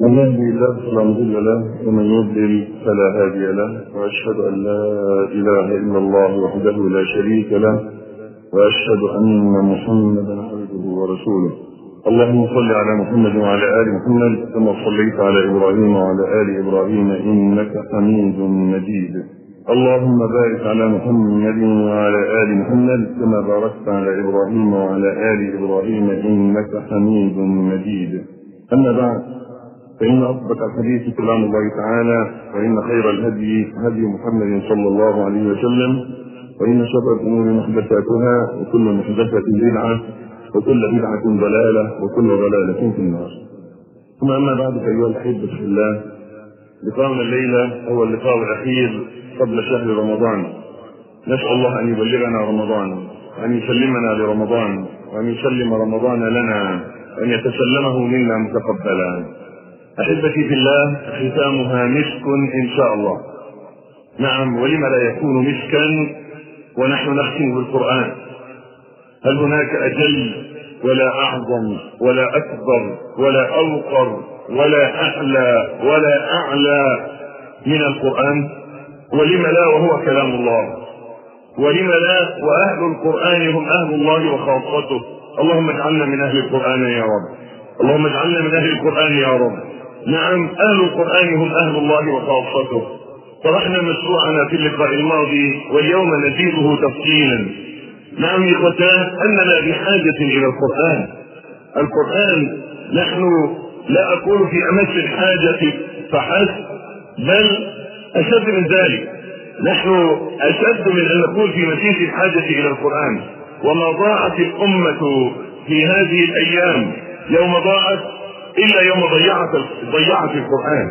من يهدي الله فلا مضل له ومن يضلل فلا هادي له، واشهد ان لا اله الا الله وحده لا شريك له، واشهد ان محمدا عبده ورسوله. اللهم صل على محمد وعلى ال محمد كما صليت على ابراهيم وعلى ال ابراهيم انك حميد مجيد. اللهم بارك على محمد وعلى ال محمد كما باركت على ابراهيم وعلى ال ابراهيم انك حميد مجيد. اما بعد، فإن أصدق الحديث كلام الله تعالى، وإن خير الهدي هدي محمد صلى الله عليه وسلم، وإن شر الأمور محدثاتها، وكل محدثة بدعة، وكل بدعة ضلالة، وكل ضلالة في النار. ثم أما بعد، فأيها الأحبة في الله، لقاؤنا الليلة هو اللقاء الأخير قبل شهر رمضان. نسأل الله أن يبلغنا رمضان، وأن يسلمنا لرمضان، وأن يسلم رمضان لنا، وأن يتسلمه منا متقبلا. أحبتي في الله، ختامها مسك إن شاء الله. نعم، ولم لا يكون مسكا ونحن نختم بالقرآن؟ هل هناك أجل ولا أعظم ولا أكبر ولا أوقر ولا أعلى ولا أعلى من القرآن؟ ولم لا وهو كلام الله؟ ولم لا وأهل القرآن هم أهل الله وخاصته؟ اللهم اجعلنا من أهل القرآن يا رب، اللهم اجعلنا من أهل القرآن يا رب. نعم، أهل القرآن هم أهل الله وخاصته. طرحنا مشروعنا في اللقاء الماضي، واليوم نزيده تفصيلا. نعم يا إخوتان، أننا بحاجة إلى القرآن. القرآن نحن لا أقول في أمس الحاجة فحسب، بل أشد من ذلك، نحن أشد من أن نقول في مسيس الحاجة إلى القرآن. وما ضاعت الأمة في هذه الأيام يوم ضاعت إلا يوم ضيعت القرآن.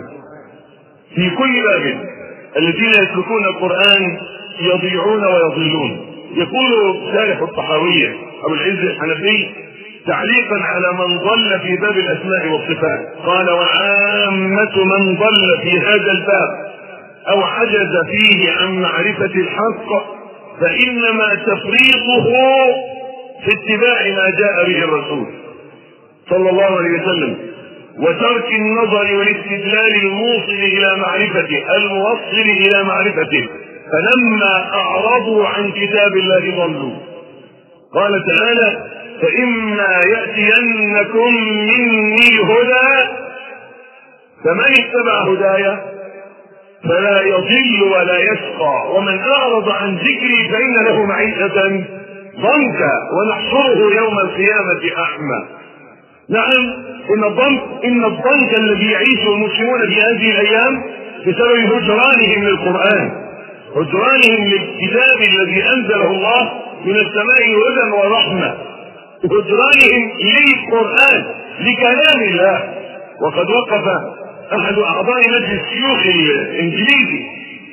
في كل باب الذين يتركون القرآن يضيعون ويضلون. يقول شارح الطحاوية أبو العز الحنفي تعليقا على من ضل في باب الأسماء والصفات، قال: وعامة من ضل في هذا الباب أو عجز فيه عن معرفة الحق فإنما تفريطه في اتباع ما جاء به الرسول صلى الله عليه وسلم، وترك النظر والاستدلال الموصل إلى معرفته، الموصل إلى معرفته، فلما أعرضوا عن كتاب الله ضلوا. قال تعالى: فإما يأتينكم مني هدى فمن اتبع هدايا فلا يضل ولا يشقى، ومن أعرض عن ذكري فإن له معيشة ضنكا ونحشره يوم القيامة أعمى. نعم، إن الضنك الذي يعيشه المسلمون في هذه الأيام بسبب هجرانهم للقرآن، هجرانهم للكتاب الذي أنزله الله من السماء هدى ورحمة، هجرانهم للقرآن لكلام الله. وقد وقف أحد أعضاء مجلس الشيوخ الإنجليزي،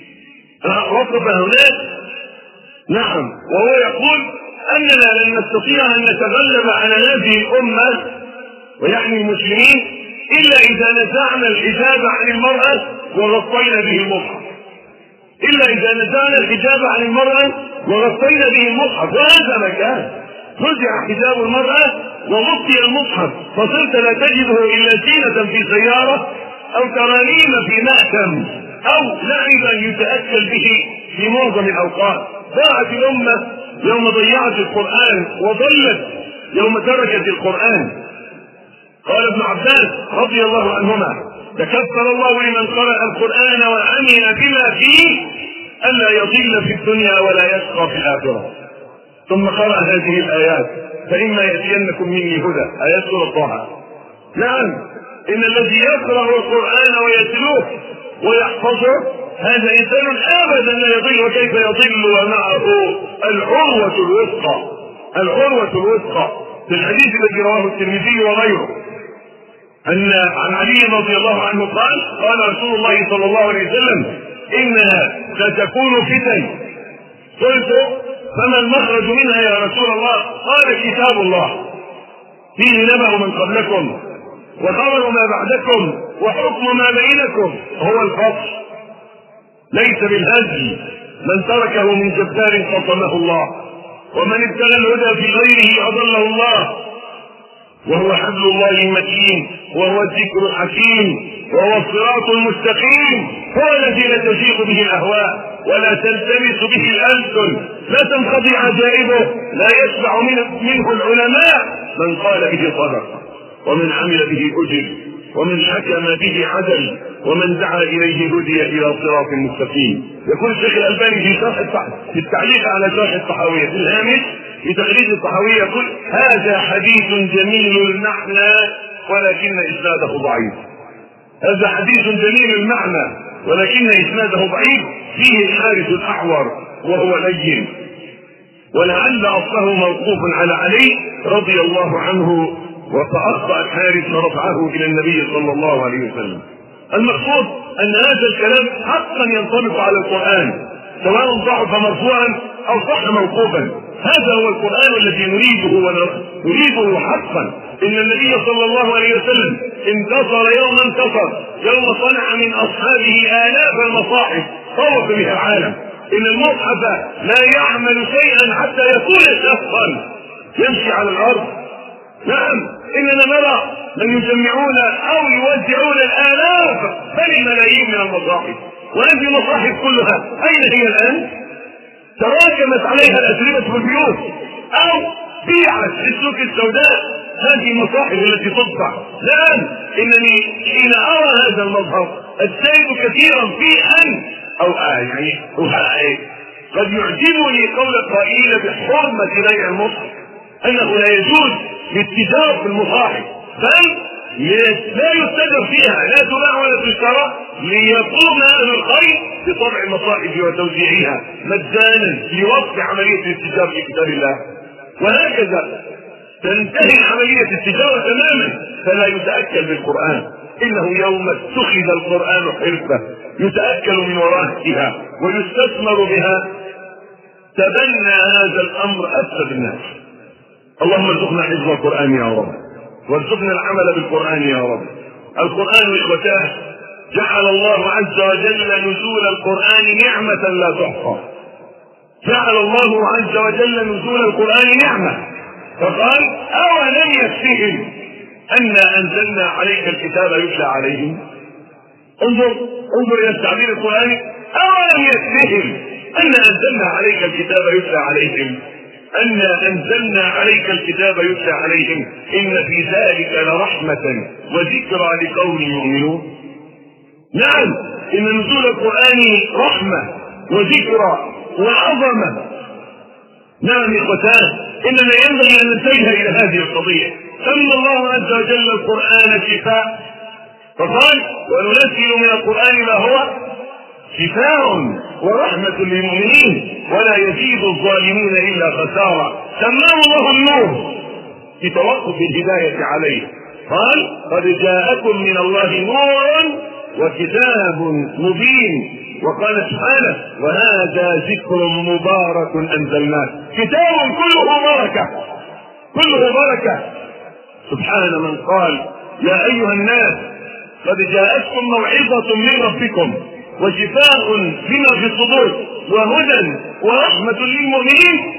وقف هناك، نعم، وهو يقول أننا لن نستطيع أن نتغلب على هذه الأمة ويعني المسلمين إلا إذا نزعنا الحجاب عن المرأة وغطينا به المصحف، إلا إذا نزعنا الحجاب عن المرأة وغطينا به المصحف. وهذا ما كان، نزع حجاب المرأة وغطي المصحف، فصرت لا تجده إلا زينة في سيارة أو ترانيم في مأتم أو لعبا يتأكل به في معظم الأوقات. ضاعت الأمة يوم ضيعت القرآن، وضلت يوم تركت القرآن. قال ابن عباس رضي الله عنهما: تكفل الله لمن قرأ القرآن وعمل بما فيه ألا يضل في الدنيا ولا يشقى في الآخرة. ثم قرأ هذه الآيات: فإما يأتينكم مني هدى، آيات سورة طه. نعم، إن الذي يقرأ القرآن ويتلوه ويحفظه هذا إنسان أبدا لا يضل. وكيف يضل ومعه العروة الوثقى؟ العروة الوثقى في الحديث الذي رواه الترمذي وغيره أن عن علي رضي الله عنه قال رسول الله صلى الله عليه وسلم: إنها ستكون فتن. قلت: فما المخرج منها يا رسول الله؟ قال: كتاب الله فيه نبأ من قبلكم وخبر ما بعدكم وحكم ما بينكم، هو الفصل، ليس بالهزل. من تركه من جبار خصمه الله، ومن ابتغى الهدى في غيره أضله الله. وهو حبل الله المتين، وهو الذكر الحكيم، وهو الصراط المستقيم، هو الذي لا تزيغ به الاهواء ولا تلتمس به الالسن، لا تنقضي عجائبه، لا يشبع منه العلماء. من قال به صدق، ومن عمل به اجر، ومن حكم به عدل، ومن دعا اليه هدي الى صراط مستقيم. يقول الشيخ الالباني في التعليق على شرح الطحاوية في الهامش في تغريد الطحاوية، يقول: هذا حديث جميل المعنى ولكن اسناده ضعيف. هذا حديث جميل المعنى ولكن اسناده ضعيف، فيه الحارث الاعور وهو لين، ولعل اصله موقوف على علي رضي الله عنه، وتأخطأ الحارث ورفعه الى النبي صلى الله عليه وسلم. المقصود ان هذا الكلام حقا ينطبق على القرآن، سواء ضعف مرفوعا او صح موقوفا. هذا هو القرآن الذي نريده حقا. ان النبي صلى الله عليه وسلم انتصر يوم صنع من اصحابه آلاف المصاحف طوف بها العالم. ان المصحف لا يعمل شيئا حتى يكون شخصا يمشي على الارض. نعم، اننا نرى من يجمعون او يوزعون الالاف بل الملايين من المصاحف، وهذه المصاحف كلها اين هي الان؟ تراكمت عليها الاتربه في البيوت او بيعت في السوق السوداء. هذه المصاحف التي تطبع الان، انني حين ارى هذا المظهر السيد كثيرا في ان قد يعجبني قول القائلين بحرمه بيع المصحف، انه لا يجوز الاتجار في المصاحف، بل لا يتجر فيها، لا تباع ولا تشترى، ليقوم اهل الخير بطبع المصاحف وتوزيعها مجانا لوقف عمليه الاتجار في كتاب الله. وهكذا تنتهي عمليه التجاره تماما، فلا يتاكل بالقران. انه يوم اتخذ القران حرفه يتاكل من ورائها ويستثمر بها، تبنى هذا الامر افسد الناس. اللهم ارزقنا حفظ القرآن يا رب، وارزقنا العمل بالقرآن يا رب. القرآن إخوتاه جعل الله عز وجل نزول القرآن نعمة لا تحصى. جعل الله عز وجل نزول القرآن نعمة، فقال: أولم يكفهم أنا أنزلنا عليك الكتاب يتلى عليهم. انظر إلى التعبير القرآني: أولم يكفهم أنا أنزلنا عليك الكتاب يتلى عليهم، أنا أنزلنا عليك الكتاب يتلى عليهم إن في ذلك لرحمة وذكرى لقوم يؤمنون. نعم، إن نزول القرآن رحمة وذكرى وعظمة. نعم إخوتان، إننا ينبغي أن ننتبه إلى هذه القضية. سمى الله عز وجل القرآن شفاء، فقال: وننزل من القرآن ما هو شفاء ورحمة للمؤمنين ولا يزيد الظالمين إلا خسارة. سماه الله النور بتوقف الهداية عليه، قال: قد جاءكم من الله نور وكتاب مبين. وقال سبحانه: وهذا ذكر مبارك أنزلناه. كتاب كله بركة. سبحان من قال: يا أيها الناس قد جاءتكم موعظة من ربكم وشفاء لما في الصدور وهدى ورحمة للمؤمنين.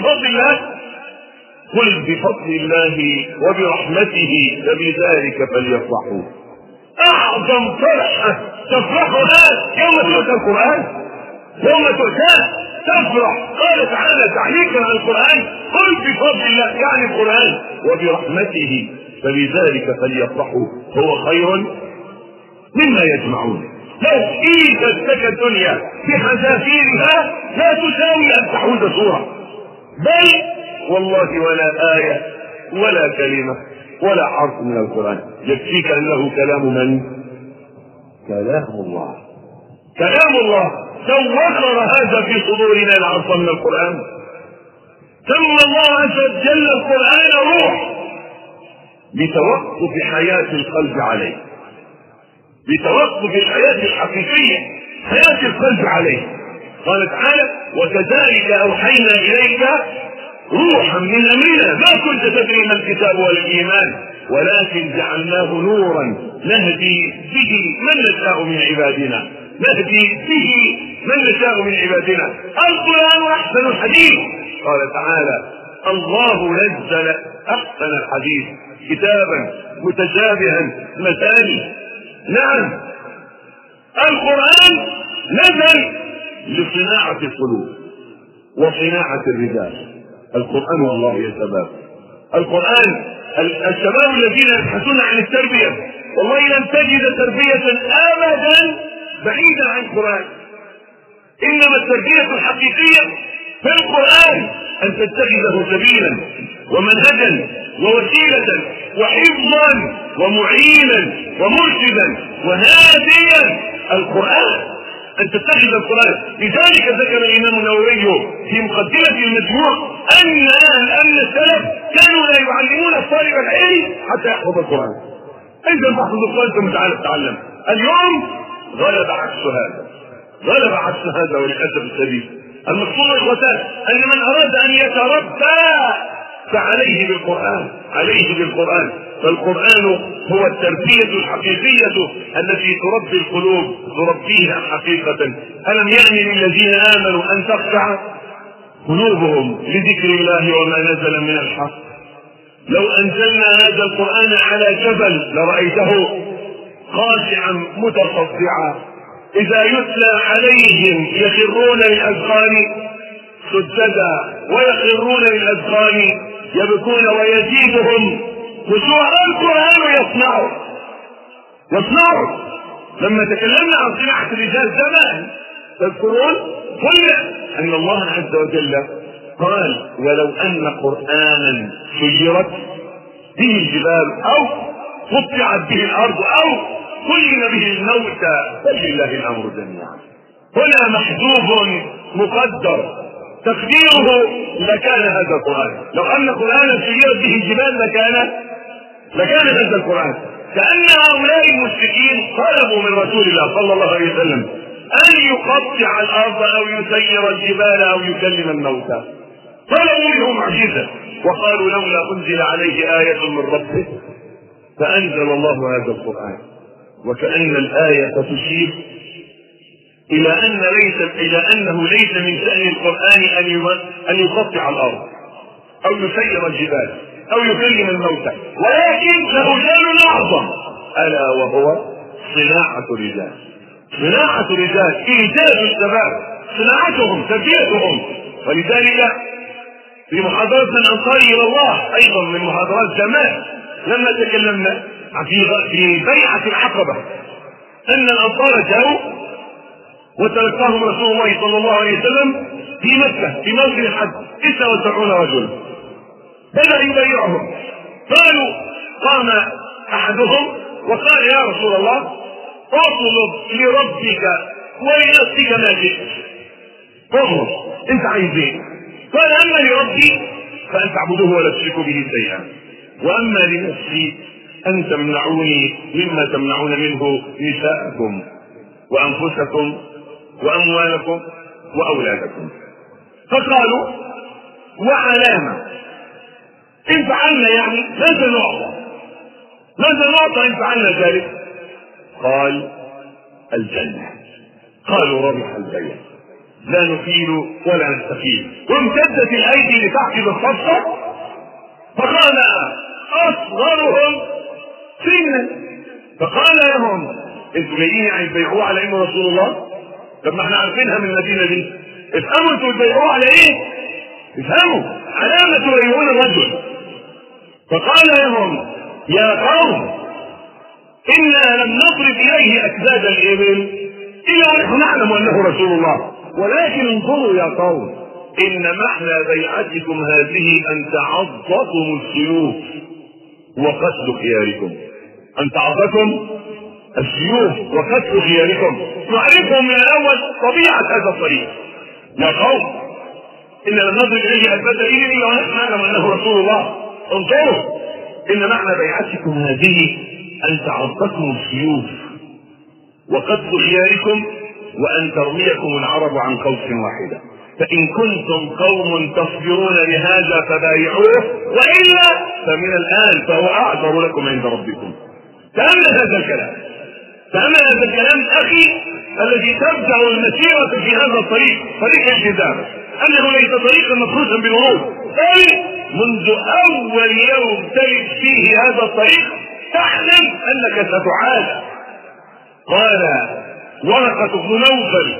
قل بفضل الله وبرحمته فبذلك فليفرحوا. أعظم فرحة تفرحها يوم تؤتى القرآن، يوم تؤتى تفرح. قال تعالى تعليقا على القرآن: قل بفضل الله، يعني القرآن، وبرحمته فبذلك فليفرحوا هو خير مما يجمعون. لو إيجت لك الدنيا بحذافيرها لا تساوي أن تحوز سورة، بل والله ولا آية ولا كلمة ولا حرف من القرآن يكفيك أنه كلام من؟ كلام الله. لو وقر هذا في صدورنا العرف من القرآن. سمى الله عز وجل القرآن روح بتوقف حياة القلب عليه، بتوقف الحياة الحقيقية، حياة القلب عليه. قال تعالى: وكذلك أوحينا إليك روحا من أمرنا ما كنت تدري ما الكتاب ولا الإيمان ولكن جعلناه نورا نهدي به من نشاء من عبادنا. القرآن أحسن الحديث. قال تعالى: الله نزل أحسن الحديث كتابا متشابها مثاني. نعم، القرآن نزل لصناعة القلوب وصناعة الرجال. القرآن والله يا شباب، القرآن، الشباب الذين يبحثون عن التربية والله لن تجد تربية أبدا بعيدة عن القرآن. إنما التربية الحقيقية في القرآن أن تتخذه سبيلا ومنهجا ووسيلة وحفظا ومعينا ومرشدا وهاديا. القرآن، أن تتخذ القرآن. لذلك ذكر الإمام النووي في مقدمة المجموع أن السلف كانوا لا يعلمون الطالب العلم حتى يحفظ القرآن. أنت تحفظ القرآن ثم تعالى تتعلم. اليوم غلب عكس هذا وللأسف الشديد. المقصود إخوتان أن من أراد أن يتربى فعليه بالقرآن. فالقرآن هو التربية الحقيقية التي تربي القلوب، تربيها حقيقة. ألم يأن للذين آمنوا أن تخشع قلوبهم لذكر الله وما نزل من الحق. لو أنزلنا هذا القرآن على جبل لرأيته خاشعا متصدعا إذا يتلى عليهم يخرون للأذقان سجدا ويخرون للأذقان يبكون ويزيدهم خشوعا. القرآن يصنع. لما تكلمنا عن صناعة الرجال زمان تذكرون قلنا أن الله عز وجل قال ولو أن قرآنا سيرت به الجبال أو قطعت به الأرض أو كلم به الموتى فلله الأمر جميعا. هنا محذوف مقدر تقديره لكان هذا القرآن. لو أن قرآنا سيرت به الجبال لكان هذا القرآن. كأن هؤلاء المشركين طلبوا من رسول الله صلى الله عليه وسلم أن يقطع الأرض أو يسير الجبال أو يكلم الموتى. طلبوا منه معجزة وقالوا لولا أنزل عليه آية من ربه فأنزل الله هذا القرآن. وكأن الآية تشير إلى أنه ليس من شأن القرآن أن يقطع الأرض أو يسير الجبال أو يكلم الموتى، ولكن له شأن أعظم ألا وهو صناعة الرجال. إنتاج الشباب، صناعتهم، تربيتهم. ولذلك في محاضرة الأنصار إلى الله أيضا من محاضرات زمان لما تكلمنا في بيعة العقبة أن الأنصار جاءوا وتلقاهم رسول الله صلى الله عليه وسلم في مكة في موسم الحج 79 رجلا. بدأ يبايعهم. قام أحدهم وقال يا رسول الله اطلب لربك ولنفسك ما شئت. اطلب انت عايز ايه؟ قال اما لربي فان تعبدوه ولا تشركوا به شيئا، واما لنفسي ان تمنعوني مما تمنعون منه نساءكم وانفسكم واموالكم واولادكم. فقالوا وعلامة ان فعلنا يعني ماذا نعطى ان فعلنا ذلك؟ قال الجنة. قالوا ربح البيع لا نفيل ولا نستفيد. وامتدت الايدي لتعقب الصفقة فقال اصغرهم سنا فقال لهم انتوا جايين يعني تبيعوه على انه رسول الله؟ طب ما احنا عارفينها من المدينة دي. افهموا انتوا تبيعوه على ايه؟ افهموا علامة تبيعون الرجل. فقال لهم يا قوم إنا لم نضرب إليه أكباد الإبل إلا ونحن نعلم أنه رسول الله، ولكن انظروا يا قوم إن معنى بيعتكم هذه أن تعضكم السيوف وقتل خياركم. أن تعضكم السيوف وقتل خياركم. نعرفهم من الأول طبيعة هذا الطريق. يا قوم إنا لم نضرب إليه أكباد الإبل إلا ونحن نعلم أنه رسول الله. انظروا إن معنى بيعتكم هذه أن تعضكم السيوف وقتل خياركم وأن ترميكم العرب عن قوس واحدة. فإن كنتم قوم تصبرون لهذا فبايعوه وإلا فمن الآن فهو أعذر لكم عند ربكم. تأمل هذا الكلام أخي الذي تبدأ المسيرة في هذا الطريق، طريق الالتزام، أنه ليس طريقا مفروشا بالورود، بل منذ اول يوم تلد فيه هذا الطريق تعلم انك ستعاد. قال ورقة بن نوفل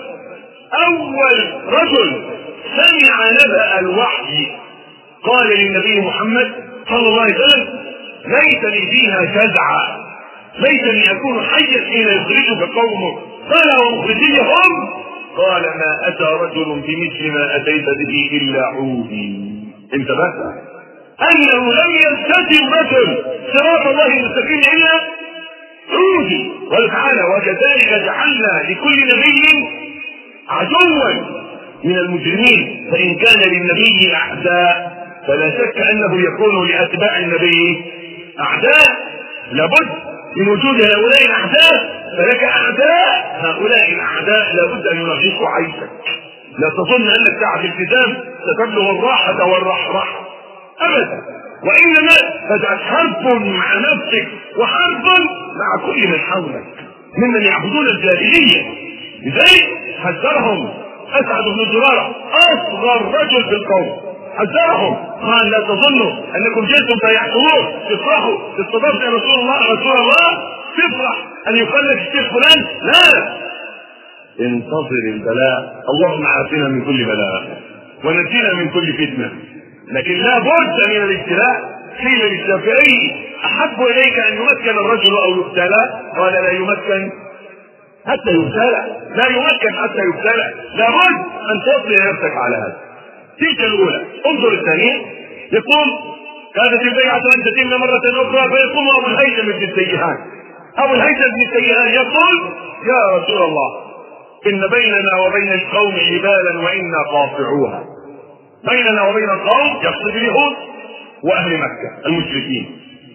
اول رجل سمع نبأ الوحي قال للنبي محمد صلى الله عليه وسلم ليتني فيها جزعا، ليتني اكون حيا حين يخرجك قومك. قال ومخرجيهم؟ قال ما اتى رجل بمثل ما اتيت به الا عودي. انت بس انه لم يلتزم رجل صراط الله المستقيم الا عودي. قال تعالى وكذلك جعلنا لكل نبي عدوا من المجرمين فان كان للنبي اعداء فلا شك انه يكون لاتباع النبي اعداء. لابد من وجود هؤلاء الاعداء، فلك اعداء، هؤلاء الاعداء لابد ان ينغصوا عيشك. لا تظن انك تعب الالتزام ستبلغ الراحه والرحرحه ابدا، وانما بدات حرب مع نفسك وحرب مع كل من حولك ممن يعبدون الجاهليه. لذلك حذرهم اسعد بن زراره اصغر رجل في القوم، حذرهم قال لا تظنوا انكم جئتم فيحكمون تفرحوا استضافت يا رسول الله تفرح ان يقال لك الشيخ فلان، لا، انتظر البلاء. اللهم عافنا من كل بلاء ونجينا من كل فتنه، لكن لا بد من الابتلاء. قيل للشافعي احب اليك ان يمكن الرجل او يبتلى؟ قال لا يمكن حتى يبتلى، لا يمكن حتى يبتلى، لابد ان تصبر نفسك على هذا. تلك الاولى. انظر الثانيه، يقول كانت البيعه ان تتم مره اخرى فيقوم ابو الهيثم بن السيهان. ابو الهيثم بن السيهان يقول يا رسول الله ان بيننا وبين القوم حبالا وانا قاطعوها. بيننا وبين القوم يقصد اليهود واهل مكه المشركين.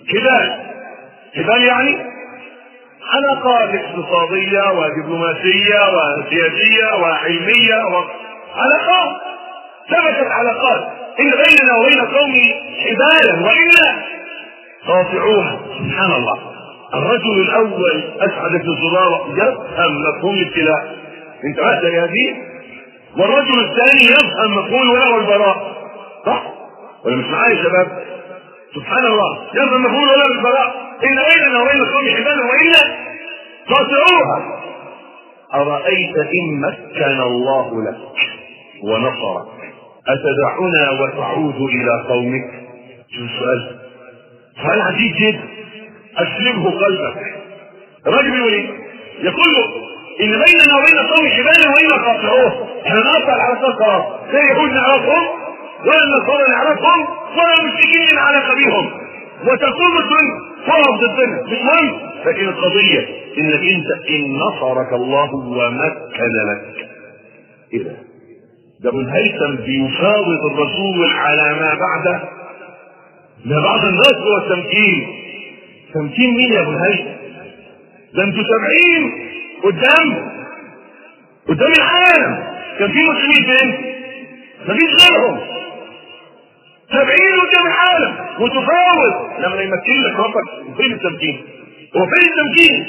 حبال يعني علاقات اقتصاديه ودبلوماسيه وسياسيه وعلميه وعلاقات، ثبتت علاقات. ان بيننا وبين القوم حبالا وانا قاطعوها. سبحان الله، الرجل الاول اسعد بن زراره يفهم مفهوم الابتلاء، انتبهت لهذه؟ والرجل الثاني يفهم مفهوم الولاء والبراء، صح ولا مش معايا يا شباب؟ سبحان الله، يفهم مفهوم الولاء والبراء. ان بيننا وبين القوم حبالا والا قاطعوها. ارايت ان مكن الله لك ونصرك اتدعنا وتعود الى قومك؟ شو السؤال؟ سؤال عجيب جدا، اسلمه قلبك. الرجل يقول ايه؟ يقول له ان بيننا وبين القوم حبالا والا قاطعوه. احنا نقطع العلاقات خلاص، لا يهود نعرفهم ولا النصارى نعرفهم ولا المشركين نعرف بهم، وتقوم الدنيا تقف ضدنا مش مهم. لكن القضيه انك انت ان نصرك الله ومكن لك. ايه ده ابن الهيثم بيفاوض الرسول على ما بعده، ما بعد النصر والتمكين. تمكين مين يا ابن الهيثم؟ ده انتوا 70 قدام العالم، كان في مسلمين فين؟ مفيش غيرهم. 70 قدام العالم وتفاوض لما يمكن لك ربك. فين التمكين؟ هو فين التمكين؟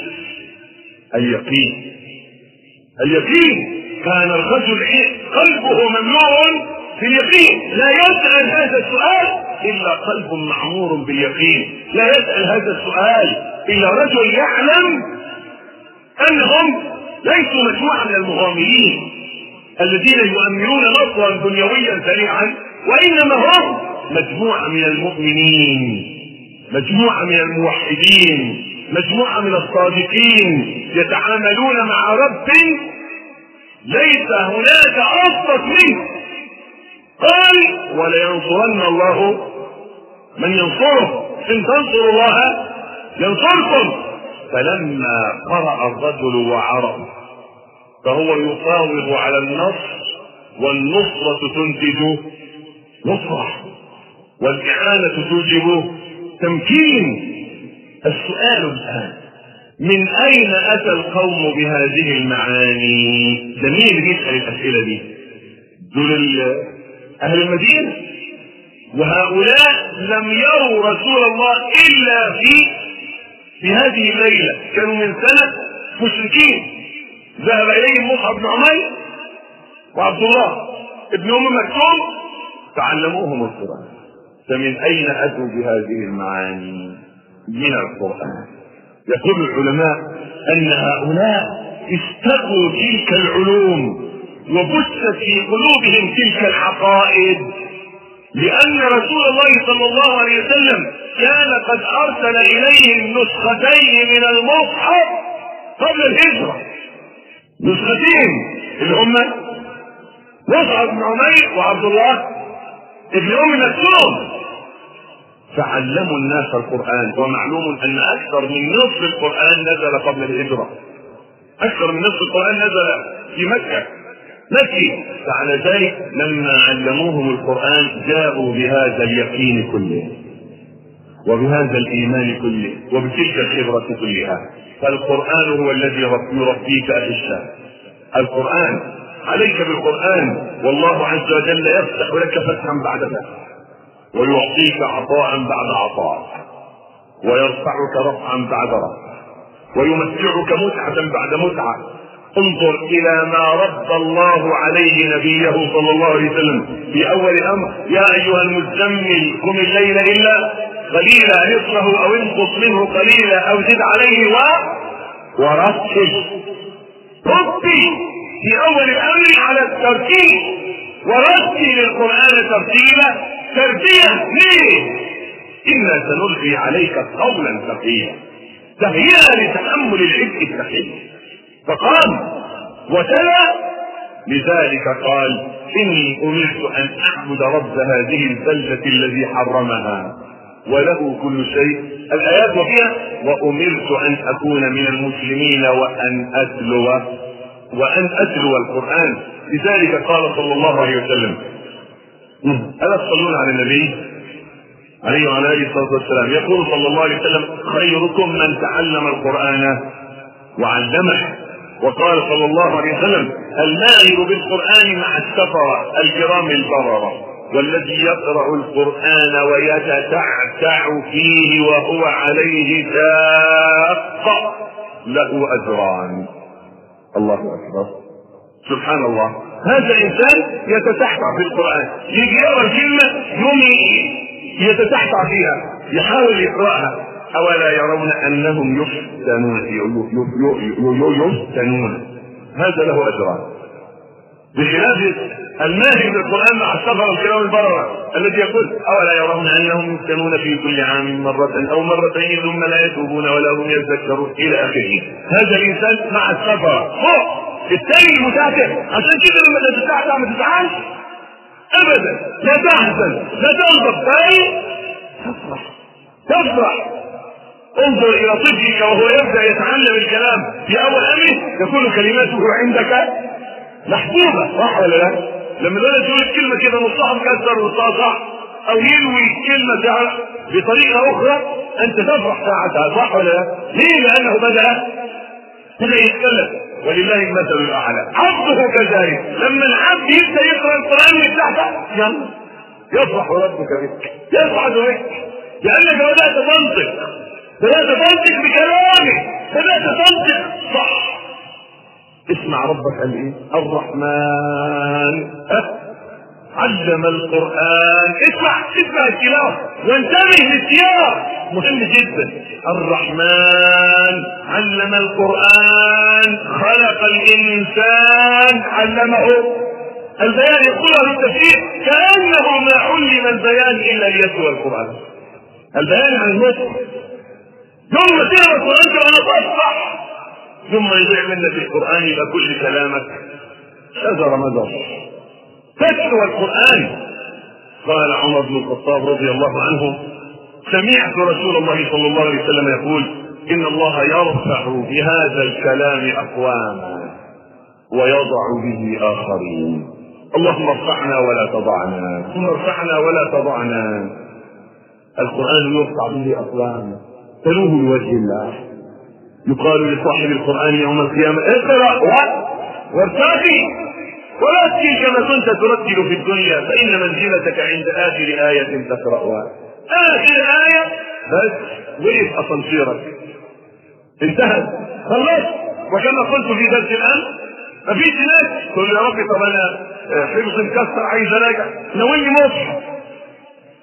اليقين. كان الرجل قلبه مملوء باليقين، لا يسأل هذا السؤال إلا قلب معمور باليقين، لا يسأل هذا السؤال إلا رجل يعلم أنهم ليسوا مجموعة من المغامرين الذين يؤمنون نصرا دنيويا سريعا، وإنما هم مجموعة من المؤمنين، مجموعة من الموحدين، مجموعة من الصادقين يتعاملون مع رب ليس هناك أبسط منه. قال ولينصرن الله من ينصره، إن تنصروا الله ينصركم. فلما قرأ الرجل وعرف فهو يفاوض على النصر، والنصرة تنتج نصرة، والإعانة توجب تمكين. السؤال الآن من أين أتى القوم بهذه المعاني؟ ده مين اللي بيسأل الأسئلة دي؟ دول أهل المدينة، وهؤلاء لم يروا رسول الله إلا في هذه الليلة، كانوا من سنة مشركين. ذهب إليهم مصعب بن عمير وعبد الله ابن أم مكتوم، تعلموهم القرآن، فمن أين أتوا بهذه المعاني؟ من القرآن. يقول العلماء أن هؤلاء استقوا تلك العلوم وبثت في قلوبهم تلك العقائد، لأن رسول الله صلى الله عليه وسلم كان قد أرسل إليهم نسختين من المصحف قبل الهجرة، نسختين اللي هم مصعب بن عمير وعبد الله ابن أم مكتوم، فعلموا الناس القرآن. ومعلوم أن أكثر من نصف القرآن نزل قبل الهجرة، أكثر من نصف القرآن نزل في مكة مكي. فعلى ذلك لما علموهم القرآن جاءوا بهذا اليقين كله وبهذا الإيمان كله وبتلك الخبرة كلها. فالقرآن هو الذي يربيك أخي الشاب. القرآن، عليك بالقرآن، والله عز وجل يفتح لك فتحا بعد فتح، ويعطيك عطاء بعد عطاء، ويرفعك رفعا بعد رفع، ويمتعك متعة بعد متعة. انظر إلى ما رد الله عليه نبيه صلى الله عليه وسلم في أول أمر: يا أيها المزمل قم الليل إلا قليلا نصفه أو انقص منه قليلا أو زد عليه ورتل. ربي في أول الأمر على الترتيب، ورتل القرآن ترتيلا ترتيلا. ليه؟ إنا سنلقي عليك قولا ثقيلا، تهيئة لتأمل العبء الثقيل. فقام وتلا، لذلك قال: إني أمرت أن أعبد رب هذه البلدة الذي حرمها وله كل شيء. الآيات وفيها: وأمرت أن أكون من المسلمين وأن أتلو القرآن. لذلك قال صلى الله عليه وسلم: ألا تصلون على النبي عليه وعلى آله الصلاة والسلام؟ يقول صلى الله عليه وسلم: خيركم من تعلم القرآن وعلمه. وقال صلى الله عليه وسلم: الماهر بالقرآن مع السفرة الكرام البررة، والذي يقرأ القرآن ويتتعتع فيه وهو عليه شاق له أجران. الله أكبر، سبحان الله. هذا إنسان يتتعتع في القرآن، يجي يقرأ كلمة يوم يتتعتع فيها، يحاول يقرأها. أولا يرون أنهم يفتنون، هذا له أجران، بخلاف الماهر بالقرآن مع السفر الكرام البررة الذي يقول: أولا يرون أنهم يفتنون في كل عام مرة أو مرتين ثم لا يتوبون ولا هم يذكرون إلى آخره. هذا الإنسان مع السفر الثاني المتاكد. عشان كده لما تتعتع ما تزعلش أبدا، لا تحزن، لا تغضب، تفرح. انظر الى طفلك وهو يبدا يتعلم الكلام في اول امره، تكون كلماته عندك محبوبه، صح ولا لا؟ لما الولد يقول الكلمه كده نصها مكسر ونصها صح، او ينوي الكلمه بطريقه اخرى، انت تفرح ساعتها، صح ولا لا؟ ليه؟ لانه بدا يتكلم. ولله المثل الاعلى. عبده كذلك، لما العبد يبدا يقرا القران من تحت يلا يفرح ربك بك، يسعد بك، لانك بدات تنطق، بدات تنطق بكلامه، بدات تنطق صح. اسمع ربك قال ايه؟ الرحمن علم القرآن. اسمع التلاوة وانتبه للسياق، مهم جدا. الرحمن علم القرآن، خلق الإنسان، علمه البيان. يقولها في التفسير: كأنه ما علم البيان إلا ليتلو القرآن. البيان عن النطق، ثم تقرأ القرآن وأنا تصح، ثم يضيع منك القرآن إلى كل كلامك شجر مدر. تتلو القرآن. قال عمر بن الخطاب رضي الله عنه: سمعت رسول الله صلى الله عليه وسلم يقول: إن الله يرفع بهذا الكلام أقواما ويضع به آخرين. اللهم ارفعنا ولا تضعنا، ثم ارفعنا ولا تضعنا. القرآن يرفع به أقوام، تلوه لوجه الله. يقال لصاحب القرآن يوم القيامة: اقرأ وارتقي ورتل كما كنت ترتل في الدنيا، فإن منزلتك عند آخر آية تقرأها. آخر آية بس وقف أسانسيرك، انتهت، خلصت. وكما قلت في درس الآن: مفيش ناس تقول يا رب طب أنا حفظ مكسر عايز أراجع، ناولني مصحف.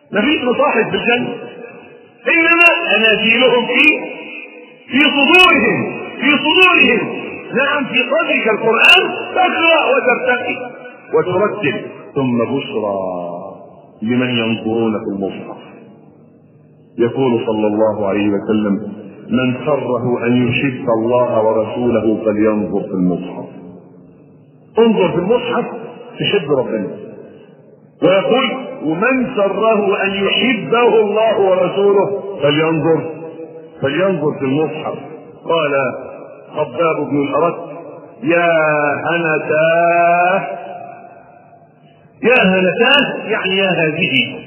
مفيش مصاحف في الجنة، انما انازيلهم في صدورهم. نعم، في قلبك القرآن تقرأ وترتقي وترتل. ثم بشرى لمن ينظرون في المصحف. يقول صلى الله عليه وسلم: من سره ان يحب الله ورسوله فلينظر في المصحف. انظر في المصحف تحب ربنا. ويقول: ومن سره ان يحبه الله ورسوله فلينظر في المصحف. قال خباب بن الأرت: يا هنتاه يعني يا هذه.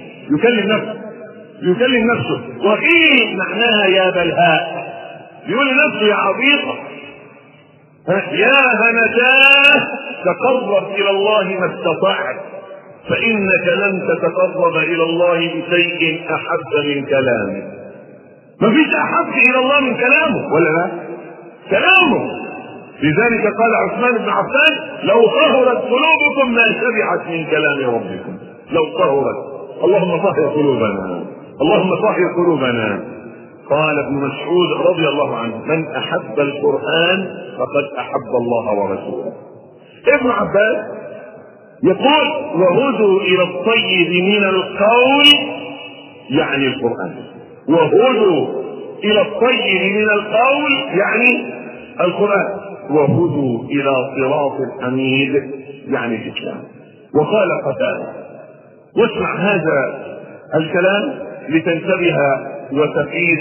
يكلم نفسه. وفي معناها يا بلهاء، يقول لنفسه يا عبيطة، يا هنتاه تقرب الى الله ما استطعت، فانك لن تتقرب الى الله بشيء احب من كلامه. مفيش احب الى الله من كلامه، ولا لا؟ كلامه. لذلك قال عثمان بن عفان: لو طهرت قلوبكم ما شبعت من كلام ربكم. لو طهرت. اللهم طهر قلوبنا. قال ابن مسعود رضي الله عنه: من احب القرآن فقد احب الله ورسوله. ابن عباس يقول: وهدوا الى الطيب من القول، يعني القرآن. وهدوا الى الطيب من القول يعني القرآن. وهدوا الى صراط الحميد يعني الاسلام. وقال قتادة: واسمع هذا الكلام لتنتبه وتقيس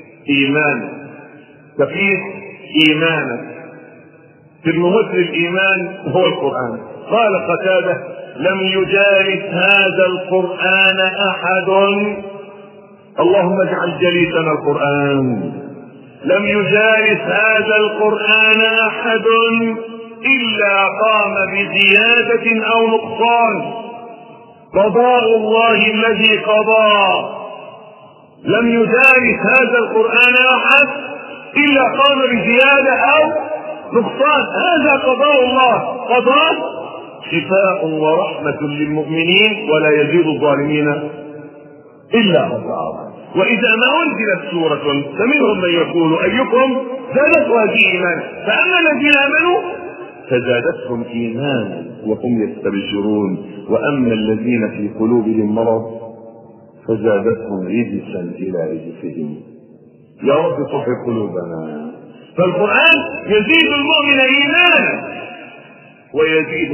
ايمانك. ترمومتر الايمان هو القرآن. قال قتادة: لم يجالس هذا القرآن احد، اللهم اجعل جليسنا القرآن، لم يجالس هذا القرآن احد الا قام بزيادة او نقصان. قضاء الله الذي قضى. لم يجالس هذا القرآن احد الا قام بزيادة او نقصان. هذا قضاء الله، قضاء شفاء ورحمة للمؤمنين ولا يزيد الظالمين الا خسارا. واذا ما انزلت سورة فمنهم من يقول ايكم زادته هذه ايمانا، فاما الذين امنوا فزادتهم ايمانا وهم يستبشرون، واما الذين في قلوبهم مرض فزادتهم رجسا الى رجسهم. يا رب طهر قلوبنا. فالقرآن يزيد المؤمن ايمانا ويزيد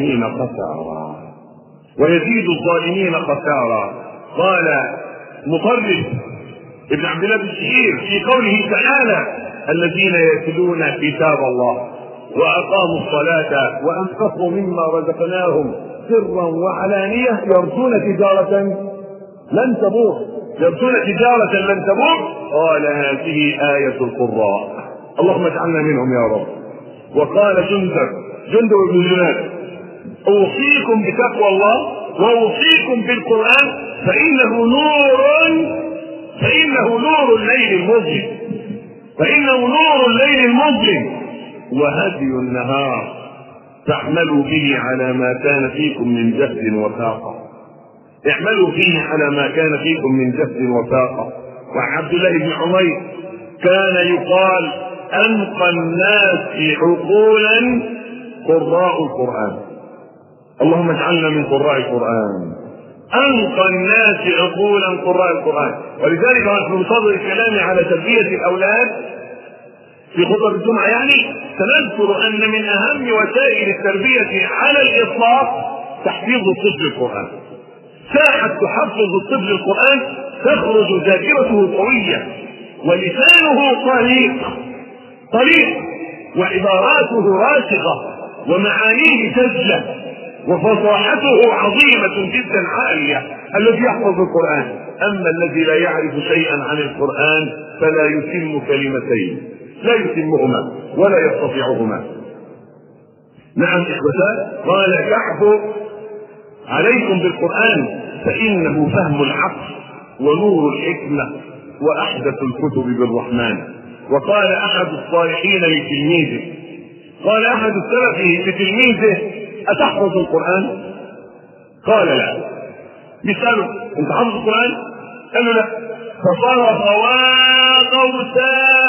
الظالمين خسارا. قال مطرف ابن عبد الله بن شهير في قوله تعالى: الذين يتلون كتاب الله واقاموا الصلاة وانفقوا مما رزقناهم سرا وعلانية يرجون تجارة لن تبور. قال: هذه آية القراء، اللهم اجعلنا منهم يا رب. وقال جندب بن جناد: اوصيكم بتقوى الله واوصيكم بالقرآن فانه نور الليل المظلم وهدي النهار تعملوا به على ما كان فيكم من جهد وفاقة. اعملوا فيه على ما كان فيكم من جهد وفاقة. وعن عبد الله بن عمير: كان يقال انقى الناس عقولا قراء القرآن. اللهم اجعلنا من قراء القرآن. انقى الناس عقولا قراء القرآن. ولذلك نحن بصدد الكلام على تربية الاولاد في خطب الجمعة سنذكر ان من اهم وسائل التربية على الاطلاق تحفيظ الطفل القرآن. ساعة تحفظ الطفل القرآن تخرج ذاكرته قوية ولسانه طليق وعباراته راسخة ومعانيه سجلة وفصاحته عظيمة جدا عالية. الذي يحفظ القرآن. اما الذي لا يعرف شيئا عن القرآن فلا يتم كلمتين، لا يتمهما ولا يستطيعهما. نعم اخوتان، قال كعب: عليكم بالقرآن فإنه فهم الحق ونور الحكمة وأحدث الكتب بالرحمن. وقال أحد الصالحين لتلميذه، قال أحد السلف لتلميذه: أتحفظ القرآن؟ قال: لا. بيسأله انت حافظ القرآن؟ قال له لا. فصرف وغوثاه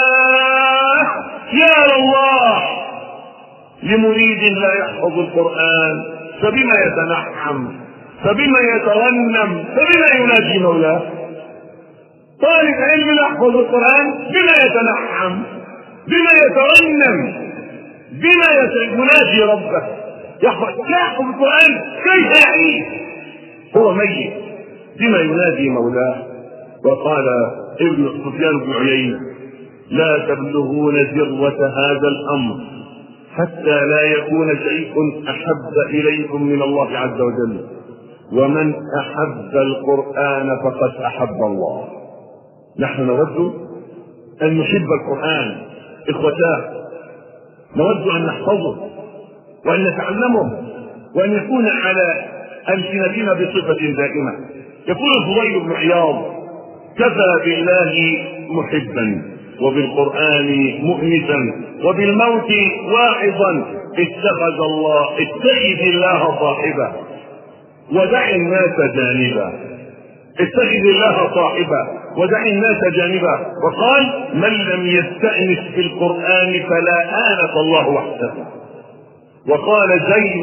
يا الله لمريد لا يحفظ القرآن فبما يتنعم فبما يترنم فبما يناجي مولاه. طالب علم لا يحفظ القرآن بما يتنعم بما يترنم بما يناجي ربه. لا يحفظ القرآن كيف يعيش هو ميت بما ينادي مولاه. وقال ابن سفيان بن عيينة لا تبلغون ذروة هذا الأمر حتى لا يكون شيء أحب إليكم من الله عز وجل ومن أحب القرآن فقد أحب الله. نحن نود أن نحب القرآن إخوتاه، نود أن نحفظه وأن نتعلمه وأن يكون على ألسنتنا بصفة دائمة. يقول الفضيل بن عياض كفى بالله محبا وبالقرآن مؤنسا وبالموت واعظا اتخذ الله صاحبا ودع الناس جانبا. اتخذ الله صاحبا ودع الناس جانبا. وقال من لم يستأنس بالقرآن فلا آنس الله وحده. وقال زين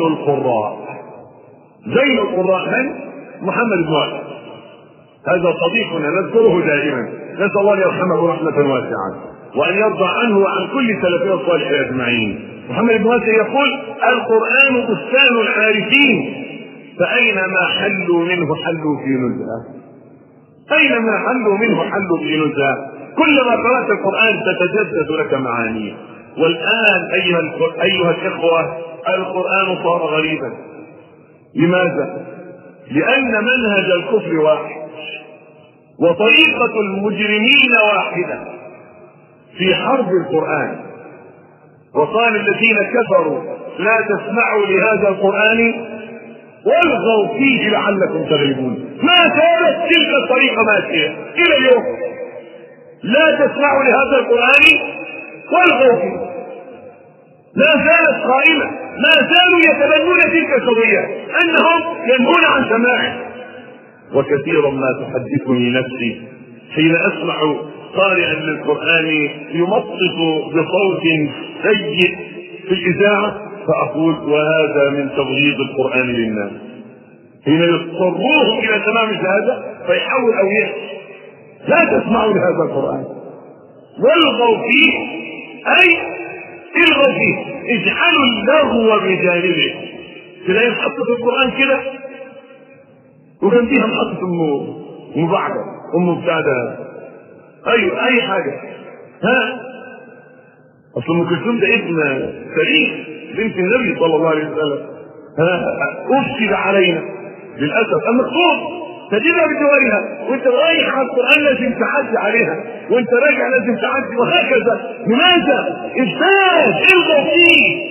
القراء من؟ محمد بن وهب، هذا صديقنا نذكره دائما، نسأل الله ان يرحمه رحمة واسعة وان يرضى عنه وعن كل سلفنا الصالح اجمعين. محمد بن وهب يقول القرآن بستان العارفين فأينما حلوا منه حلوا في نزهة. أينما حلوا منه حلوا في نزهة. كلما قرأت القرآن تتجدد لك معانيه. والآن أيها الإخوة القرآن صار غريبا. لماذا؟ لأن منهج الكفر واحد وطريقة المجرمين واحدة في حرب القرآن. وقال الذين كفروا لا تسمعوا لهذا القرآن والغوا فيه لعلكم تغلبون. ما زالت تلك الطريقة ماشية إلى اليوم. لا تسمعوا لهذا القرآن والغوا فيه، لا زالت قائمة. ما زالوا يتبنون تلك القضية أنهم ينهون عن سماعه. وكثيرا ما تحدثني نفسي حين أسمع قارئا للقرآن يمطط بصوت سيء في الإذاعة فأقول وهذا من تبغيض القرآن للناس. حين يضطروه إلى تمام هذا فيحاول أو يحكي لا تسمعوا لهذا القرآن والغوا فيه، أي الغوا فيه، اجعلوا اللغو بجانبه. تلاقي محطة القرآن كده وجنبيها محطة النور ومبعدة ومبتعدة. أيوة أي حاجة. أصل أم كلثوم ده ابن تاريخ بنت النبي صلى الله عليه وسلم. أفسد علينا للأسف المقصود تجدها بجوارها وانت رايح على القرآن لازم تعدي عليها وانت راجع لازم تعدي وهكذا. لماذا؟ إفساد الغوا فيه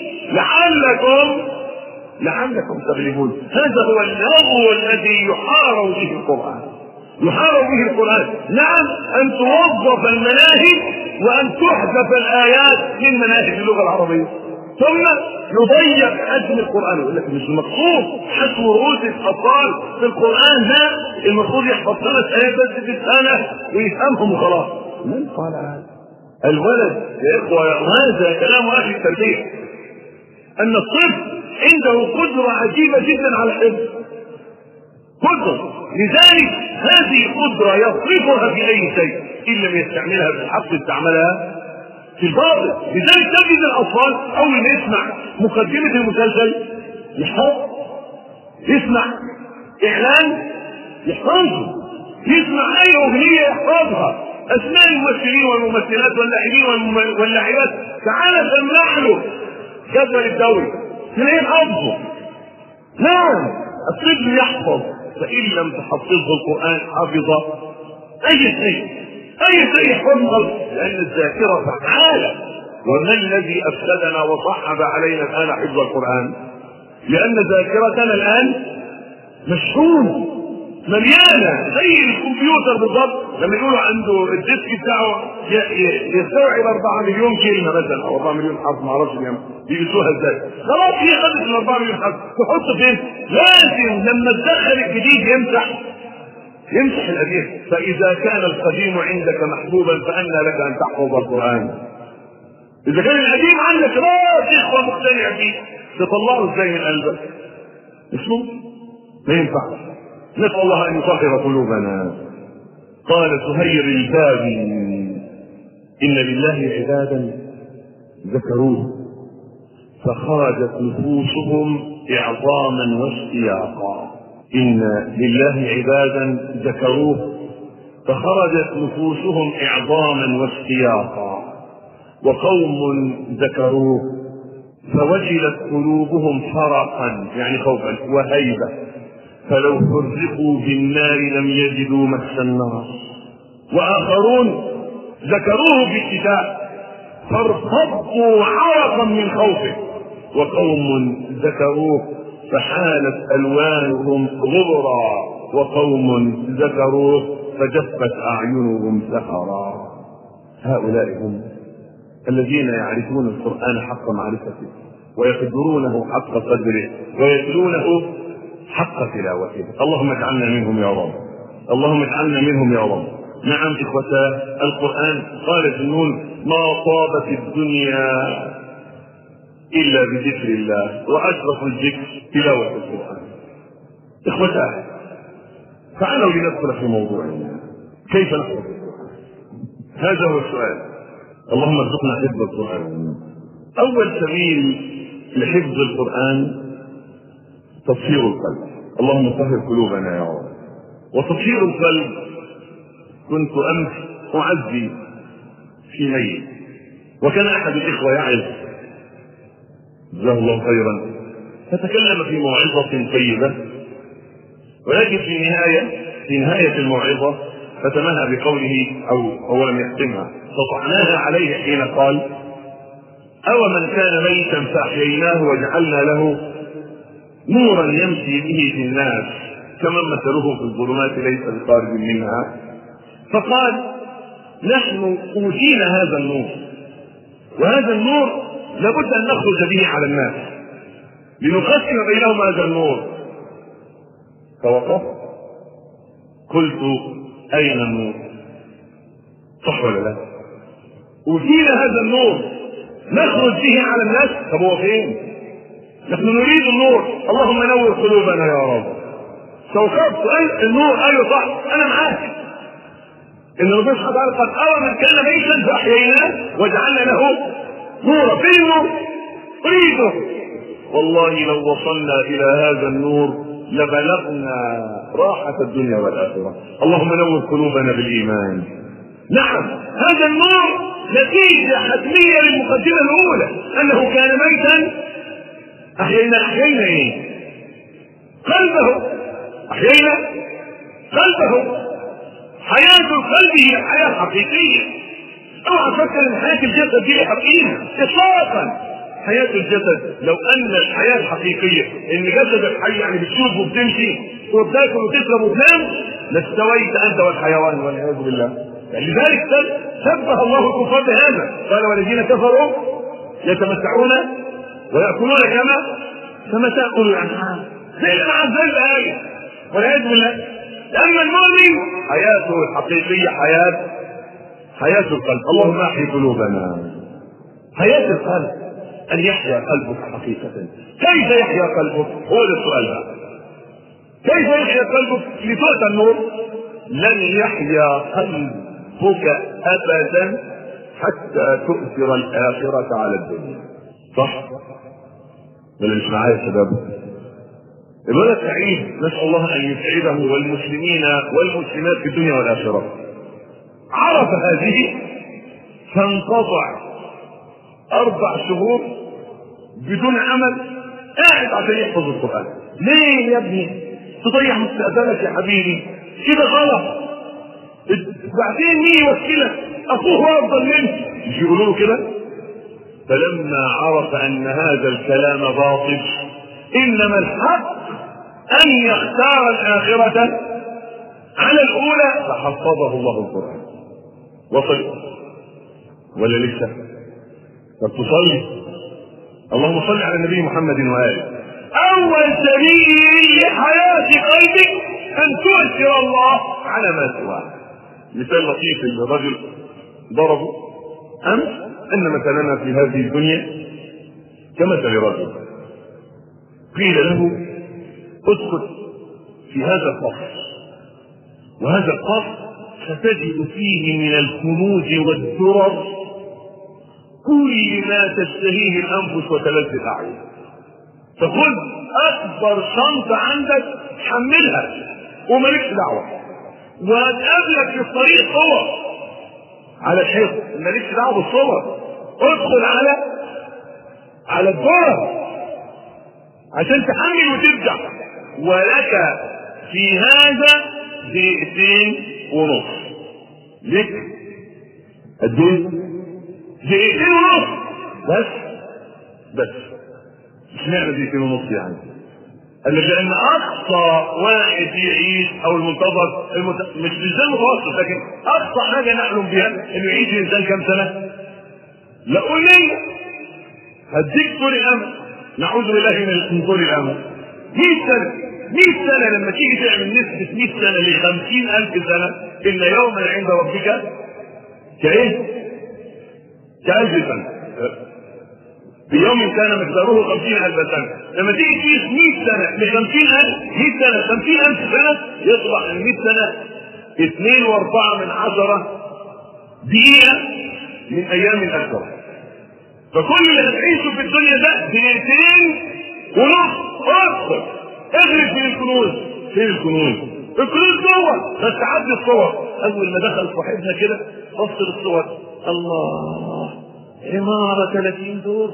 لعلكم تغلبون. هذا هو اللغو الذي يحارب به القرآن. نعم أن توظف المناهج وأن تحذف الآيات من مناهج اللغة العربية ثم يضيق حجم القرآن. يقول لك مش المقصود حجم رؤوس الأطفال في القرآن، لا، المفروض يحفظ 3 آيات بس في السنة ويفهمهم وخلاص. من قال هذا؟ الولد يا إخوة، وهذا كلام أهل التربية، أن الطفل عنده قدرة عجيبة جدا على الحفظ، قدرة. لذلك هذه القدرة يصرفها في أي شيء إن لم يستعملها في الحق استعملها في الباطل. لذلك تجد الأطفال أول ما يسمع مقدمة المسلسل يحفظ، يسمع إعلان يحفظه، يسمع أي أغنية يحفظها، أسماء الممثلين والممثلات واللاعبين واللاعبات تعال سمع له جدول الدوري تلاقيه حفظه. نعم الطفل يحفظ، فإن لم تحفظه القرآن حفظ أي شيء يحفظه، لأن الذاكرة فعالة. وما الذي أفسدنا وصعب علينا الآن حفظ القرآن؟ لأن ذاكرتنا الآن مشحونة مليانة زي الكمبيوتر بالضبط. لما يقولوا عنده الديسك بتاعه يستوعب 4 مليون كلمة مثلا أو 4 مليون حرف، ما اعرفش بيقيسوها ازاي. خلاص هي خدت ال 4 مليون حرف تحط فين؟ لازم لما تدخل الجديد يمسح يمسح القديم. فإذا كان القديم عندك محبوبا فأنى لك أن تحفظ القرآن؟ إذا كان القديم عندك راسخ ومقتنع فيه تطلعه ازاي من قلبك؟ اسمه ما ينفع. نسأل الله أن يطهر قلوبنا. قال سهير البابي: إن لله عبادا ذكروه فخرجت نفوسهم إعظاما واشتياقا. إن لله عبادا ذكروه فخرجت نفوسهم إعظاما واشتياقا، وقوم ذكروه فوجلت قلوبهم فرقا يعني خوفا وهيبة، فلو فرقوا بالنار لم يجدوا مس النار. وآخرون ذكروه بالشتاء فارتضوا عرقا من خوفه، وقوم ذكروه فحالت ألوانهم غبرا، وقوم ذكروه فجفت أعينهم سحرا. هؤلاء هم الذين يعرفون القرآن حق معرفته ويقدرونه حق قدره ويتلونه حق تلاوته. اللهم اجعلنا منهم يا رب، اللهم اجعلنا منهم يا رب. نعم إخوة القرآن، قال جنون: ما طابت الدنيا إلا بذكر الله، وأشرف الذكر تلاوة القرآن. إخوة تعالوا لندخل في موضوعنا. كيف نحفظ القرآن؟ هذا هو السؤال. اللهم ارزقنا حفظ القرآن. أول سبيل لحفظ القرآن تطهير القلب. اللهم طهر قلوبنا يا رب. وتطهير القلب كنت أمس أعزي في ميت، وكان أحد الإخوة يعظ جزاه الله خيرا، فتكلم في موعظة طيبة، ولكن في نهاية الموعظة ختمها بقوله أو لم يختمها، فطعناها عليه حين قال: أو من كان ميتا فأحييناه وجعلنا له نورا يمشي به في الناس كمن مثله في الظلمات ليس بخارج منها. فقال: نحن أوتينا هذا النور، وهذا النور لابد أن نخرج به على الناس لنقسم بينهم هذا النور. فوقفت قلت: أين النور؟ صح ولا لا؟ أوتينا هذا النور نخرج به على الناس، طب هو فين؟ نحن نريد النور، اللهم نور قلوبنا يا رب. فوقفت النور، أيوه صح، أنا معاك. إن ربنا سبحانه وتعالى قد أرى من كان ميتا فأحييناه وجعلنا له نورا. فين النور؟ أريده. والله لو وصلنا إلى هذا النور لبلغنا راحة الدنيا والآخرة. اللهم نور قلوبنا بالإيمان. نعم، هذا النور نتيجة حتمية للمقدمة الأولى، أنه كان ميتا أحيينا إيه؟ قلبه. أحيينا قلبه. حياة القلب هي حياة حقيقية. اوعى تفكر ان حياة الجسد دي حقيقية اطلاقا. حياة الجسد لو ان الحياة الحقيقية ان جسدك حي يعني بتشوف وبتمشي وبتاكل وتشرب وتنام لاستويت انت والحيوان والعياذ بالله. لذلك شبه الله الكفار بهذا، قال: والذين كفروا يتمتعون ويأكلون كما تأكل الأنعام. زي الأنعام زي الآية والعياذ بالله. أما المؤمن حياته الحقيقية حياة القلب. اللهم احيي قلوبنا. حياة القلب أن يحيا قلبك حقيقة. كيف يحيا قلبك؟ هو ده السؤال بقى. كيف يحيا قلبك لتؤتى النور؟ لن يحيا قلبك أبدا حتى تؤثر الآخرة على الدنيا. صح؟ ولا مش معايا يا شباب؟ الولد سعيد، نسأل الله أن يسعده والمسلمين والمسلمات في الدنيا والآخرة. عرف هذه فانقطع 4 شهور بدون عمل، قاعد عشان يحفظ القرآن. ليه يا ابني تضيع مستقبلك يا حبيبي؟ كده غلط. بعدين مين يوكلك؟ أخوه أفضل منه، مش يقولوا له كده؟ فلما عرف أن هذا الكلام باطل، إنما الحق أن يختار الآخرة على الأولى، فحفظه الله القرآن. وصل ولا لسه؟ طب تصلي؟ اللهم صل على النبي محمد وآله. أول سبيل لحياة قلبك أن تؤثر الله على ما سواه. مثال لطيف الرجل ضربه أمس أن مثلنا في هذه الدنيا كمثل رجل قيل له ادخل في هذا القصر، وهذا القصر ستجد فيه من الكنوز والدرر كل ما تشتهيه الأنفس وتلذ الأعين، فخذ أكبر شنطة عندك حملها ومالكش دعوة، وهتقابلك في الطريق صور على الحيط، مالكش دعوة بالصور، ادخل على الدرر عشان تحمل وترجع، ولك في هذا 2.5 لك قد ايه؟ 2.5 بس مش معنى 2.5 يعني قال لك لان اقصى واحد يعيش او المنتظر مش بالزمن متوسط، لكن اقصى حاجه نحلم بها انه يعيش الانسان كم سنه؟ لا قول لي هديك طول الامل، نعوذ بالله من طول الامل. 100 سنه لما تيجي تعمل نسبه 100 سنه ل 50,000 سنه، ان يوما عند ربك كايه؟ ك1000 سنه. في يوم كان مقداره 50,000 سنه، لما تيجي تقيس 100 سنه ل 50,000، 100 سنه 50,000 سنه، يطلع ال 100 سنه 2.4 دقيقه من ايام الاخره. فكل اللي هتعيشه في الدنيا ده 2.5 اكثر. اغرف من الكنوز. فين الكنوز؟ الكنوز جوه، بس عدي الصور. اول ما دخل صاحبنا كده بص للصور، الله، عماره 30 دور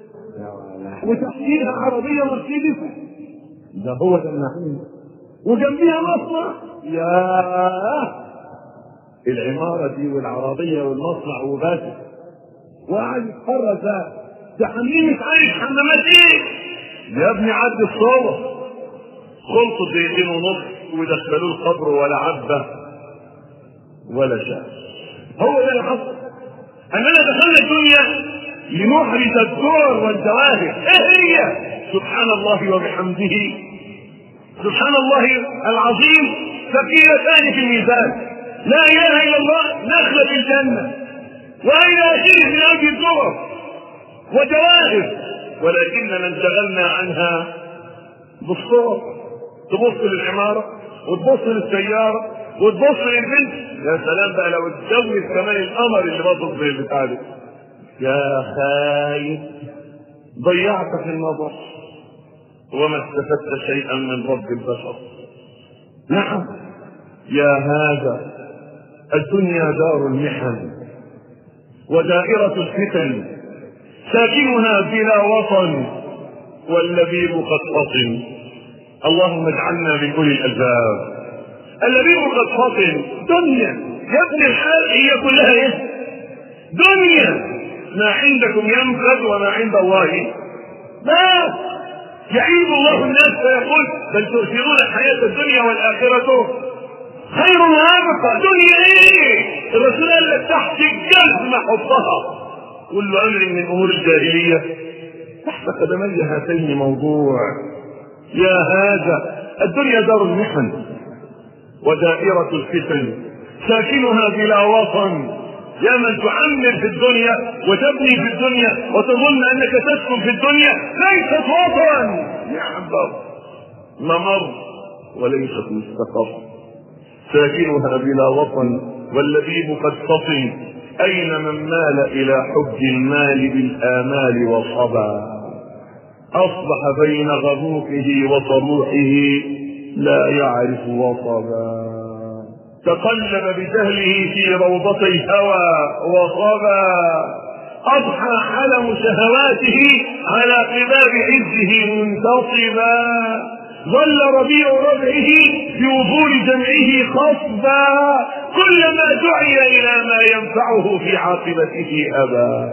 وتحتيها عربيه مرسيدس، ده هو ده النعيم، وجنبيها مصنع. ياه، العماره دي والعربيه والمصنع وبس، وقاعد يتفرج ده حمامين مش عارف حمامات ايه يا ابني. عدي الصور. خلصوا 2.5 ودخلوه القبر ولا عبه ولا شاء. هو ده اللي حصل، اننا دخلنا الدنيا لنحرز الدور والجواهر. ايه هي؟ سبحان الله وبحمده، سبحان الله العظيم، ثقيلتان في الميزان، لا اله الا الله، نخله في الجنه، والى اخره من هذه الدور وجواهر، ولكننا انشغلنا عنها بالصور. تبص للعماره وتبص للسياره وتبص للبنت، يا سلام بقى لو اتجوز كمان القمر اللي باصص زي البتاع ده، يا خايف ضيعت في النظر وما استفدت شيئا من رب البشر. نعم يا هذا، الدنيا دار المحن ودائرة الفتن، ساكنها بلا وطن واللبيب قد فطن. اللهم اجعلنا من اولي الالباب. اللبيب قد فطن. دنيا يا ابن الحال هي كلها ايه؟ دنيا. ما عندكم ينفد وما عند الله لا. يعيب الله الناس فيقول بل تؤثرون الحياة الدنيا والآخرة خير وابقى. دنيا ايه؟ الرسول قال لك تحت الجزمة حطها. كل امر من امور الجاهلية تحت قدمي هاتين موضوع. يا هذا، الدنيا دار المحن ودائرة الفتن، ساكنها بلا وطن. يا من تعمر في الدنيا وتبني في الدنيا وتظن انك تسكن في الدنيا، ليست وطن، يعبر ممر وليست مستقر. ساكنها بلا وطن واللبيب قد فطن. اين من مال الى حب المال بالامال وصبا، اصبح بين غبوقه وطموحه لا يعرف وصبا. تقلب بجهله في روضة الهوى وصبا، اضحى علم شهواته على قباب عزه منتصبا. ظل ربيع ربعه بوصول جمعه خصبا، كلما دعي الى ما ينفعه في عاقبته ابى.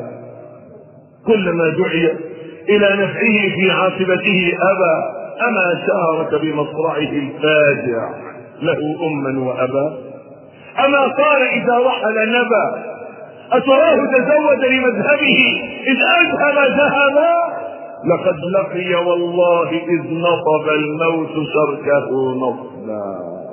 كلما دعي الى نفعه في عاقبته ابى. اما شارك بمصرعه الفاجع له اما وابا. اما قال اذا رحل نبى. اتراه تزود لمذهبه اذ اذهب ذهبا. لقد لقي والله اذ نصب الموت شركه نصبا.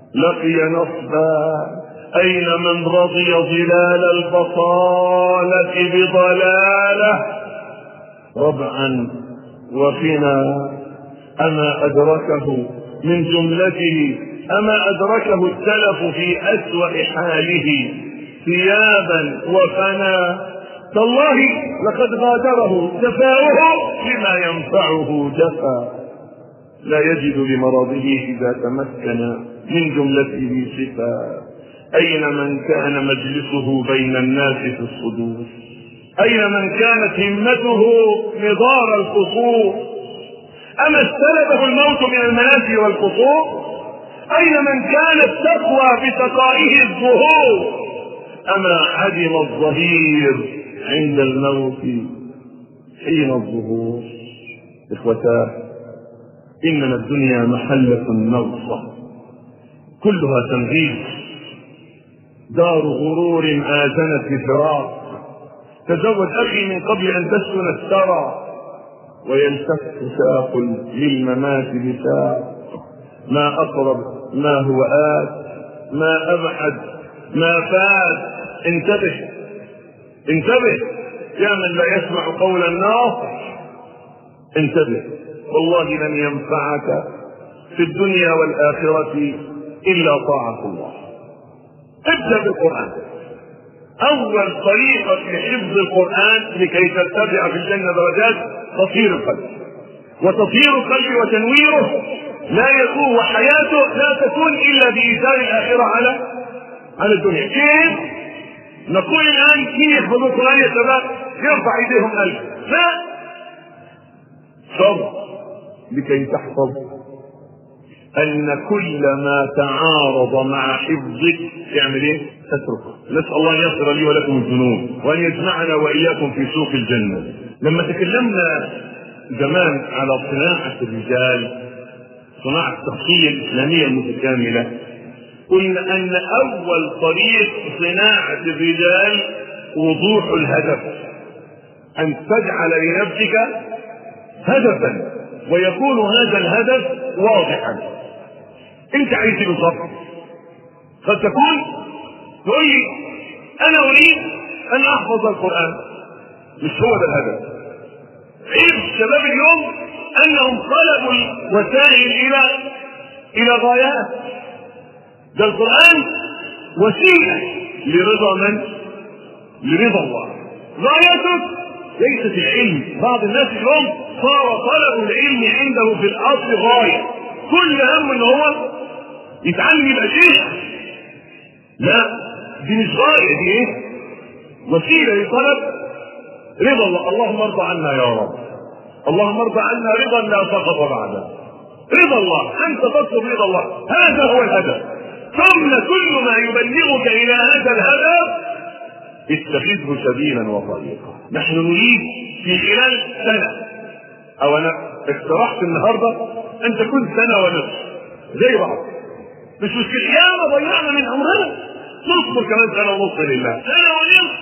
لقي نصبا. أين من رضي ظلال البطالة بضلاله ربعا وفنا. أما أدركه من جملته، أما أدركه التلف في أسوأ حاله ثيابا وفنا. تالله لقد غادره جفاؤه لما ينفعه جفا. لا يجد لمرضه إذا تمكن من جملته شفاء. أين من كان مجلسه بين الناس في الصدور؟ أين من كانت همته نضار القصور؟ أما استلبه الموت من المنازل والقصور؟ أين من كانت تقوى بسقائه الظهور؟ أما عدم الظهير عند الموت حين الظهور؟ إخوتاه، إنما الدنيا محلة نغصة كلها تنغيص، دار غرور آذنت بفراق. تزوج أخي من قبل أن تسكن الثرى، ويلتف ساق للممات بساق. ما أقرب ما هو آت، ما أبعد ما فات. انتبه انتبه يا من لا يسمع قول الناصح، انتبه، والله لن ينفعك في الدنيا والآخرة إلا طاعة الله. ابدأ بالقرآن. أول طريقة لحفظ القرآن لكي ترتفع في الجنة درجات تطهير القلب، وتطهير القلب وتنويره لا يكون، وحياته لا تكون إلا بإيثار الآخرة على الدنيا. كيف؟ نقول الآن كيف يحفظ القرآن يا شباب؟ يرفع إيديهم ألف. لا، صبر لكي تحفظ أن كل ما تعارض مع حفظك تعمل إيه؟ تتركه. نسأل الله أن يغفر لي ولكم الذنوب، وأن يجمعنا وإياكم في سوق الجنة. لما تكلمنا زمان على صناعة الرجال، صناعة الشخصية الإسلامية المتكاملة، قلنا أن أول طريق صناعة الرجال وضوح الهدف، أن تجعل لنفسك هدفا ويكون هذا الهدف واضحا. انت عايز بالضبط، قد تكون تقول لي انا اريد ان احفظ القرآن، مش هو ده الهدف. عيب الشباب اليوم انهم طلبوا الوسائل الى غايات. ده القرآن وسيلة لرضا من؟ لرضا الله. غايته ليست العلم. بعض الناس اليوم صار طلب العلم عنده في الاصل غاية، كل هم ان هو يتعلم يبقى شيخ. لا، دي مش غاية، دي ايه؟ وسيلة لطلب رضا الله. اللهم ارضى عنا يا رب، اللهم ارضى عنا رضا لا سقط بعده. رضا الله، انت تطلب رضا الله، هذا هو الهدف. ثم كل ما يبلغك الى هذا الهدف اتخذه سبيلا وطريقا. نحن نريد في خلال سنة، او انا اقترحت النهارده ان تكون سنة ونصف زي بعض، مش مشكلة، ياما ضيعنا من عمرنا، نصبر كمان سنة ونصف لله. سنة ونصف،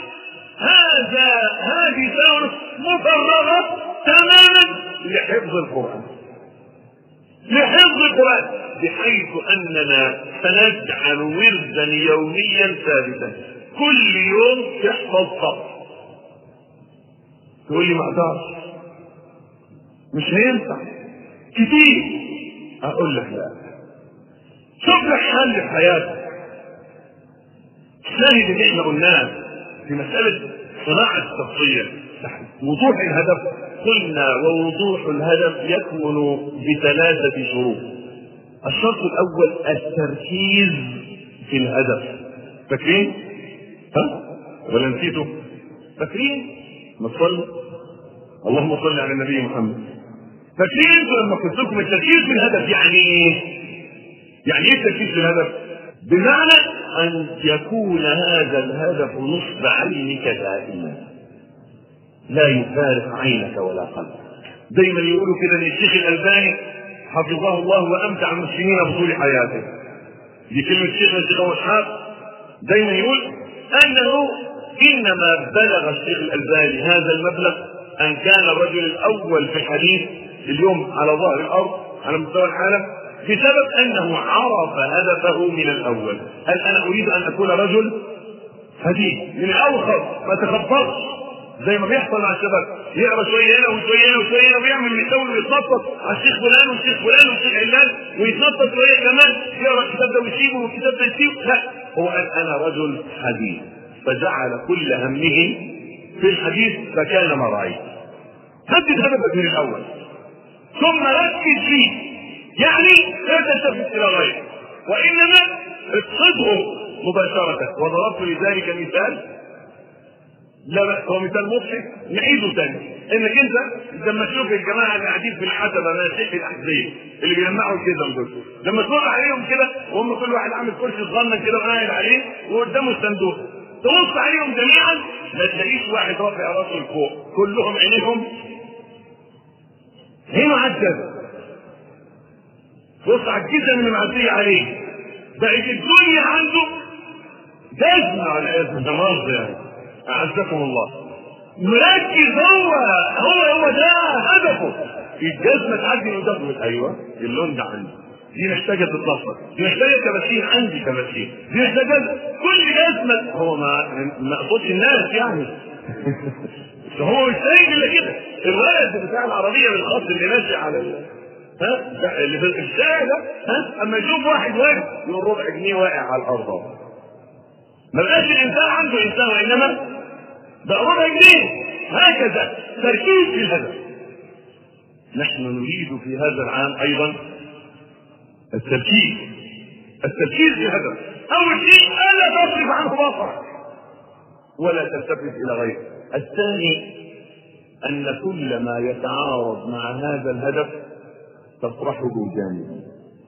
هذه سنة ونصف مفرغة تماما لحفظ القرآن، لحفظ القرآن، بحيث اننا سنجعل وردا يوميا ثابتا، كل يوم تحفظ صف. تقول لي ما اقدرش، مش هينفع كتير. اقول لك لا، شوف لك حل في حياتك. الشاهد اللي احنا قلناه في مسألة صناعة الشخصية وضوح الهدف، قلنا ووضوح الهدف يكمن بثلاثة شروط. الشرط الأول التركيز في الهدف. فاكرين؟ ها؟ ولا نسيتوا؟ فاكرين؟ نصلي اللهم صل على النبي محمد. فاكرين انتوا لما قلت لكم التركيز في الهدف يعني ايه؟ يعني ايه التركيز في الهدف؟ بمعنى ان يكون هذا الهدف نصب عينك دائما، لا يفارق عينك ولا قلبك. دايما يقولوا كده للشيخ الألباني حفظه الله وامتع المسلمين بطول حياته، دي كلمة الشيخ أبو إسحاق. دايما يقول انه انما بلغ الشيخ الألباني هذا المبلغ ان كان الرجل الاول في الحديث اليوم على ظهر الارض على مستوى العالم بسبب انه عرف هدفه من الاول. قال انا اريد ان اكون رجل حديث من الاول خالص، ما تخبطش زي ما بيحصل مع الشباب، يقرا شويه هنا وشويه هنا وشويه هنا ويعمل ويسوي ويتنطط على الشيخ فلان والشيخ فلان والشيخ علان ويتنطط شويه كمان، يقرا الكتاب ده ويسيبه والكتاب ده يسيبه. لا، هو قال انا رجل حديث، فجعل كل همه في الحديث فكان مرعي. حدد هدفك من الاول ثم ركز فيه، يعني لا تلتفت الى غيره وانما اقصده مباشره. وضربت لذلك مثال، لا بأس، هو مثال مضحك نعيده تاني. انك انت لما تشوف الجماعه اللي قاعدين في الحسبه ماسح الاحذيه اللي بيجمعوا الجزم دول، لما تمر عليهم كده وهم كل واحد عامل كرسي صغنن كده وقاعد عليه وقدامه الصندوق، تبص عليهم جميعا ما تلاقيش واحد رافع راسه لفوق، كلهم عينيهم هنا على الجزم. بص على الجزم اللي معديه عليه، بقت الدنيا عنده جزمه على اسم مرض يعني، اعزكم الله. مركز هو ده هدفه. الجزمه تعدي من قدامه، ايوه اللون ده عندي، دي محتاجه تتنصر، دي محتاجه كباسين، عندي كباسين، دي محتاجه كل جزمه. هو ما اقصدش الناس يعني هو مش سايق الا كده. الولد بتاع العربيه بالخط اللي ماشي على اللي في الشارع ده، اما يشوف واحد واقف يقول ربع جنيه واقع على الارض. ما بقاش الانسان عنده انسان، وانما بقى ربع جنيه. هكذا تركيز في الهدف. نحن نريد في هذا العام ايضا التركيز في الهدف. اول شيء الا تصرف عنه بصرك ولا تلتفت الى غيره. الثاني ان كل ما يتعارض مع هذا الهدف تطرحه جانبا.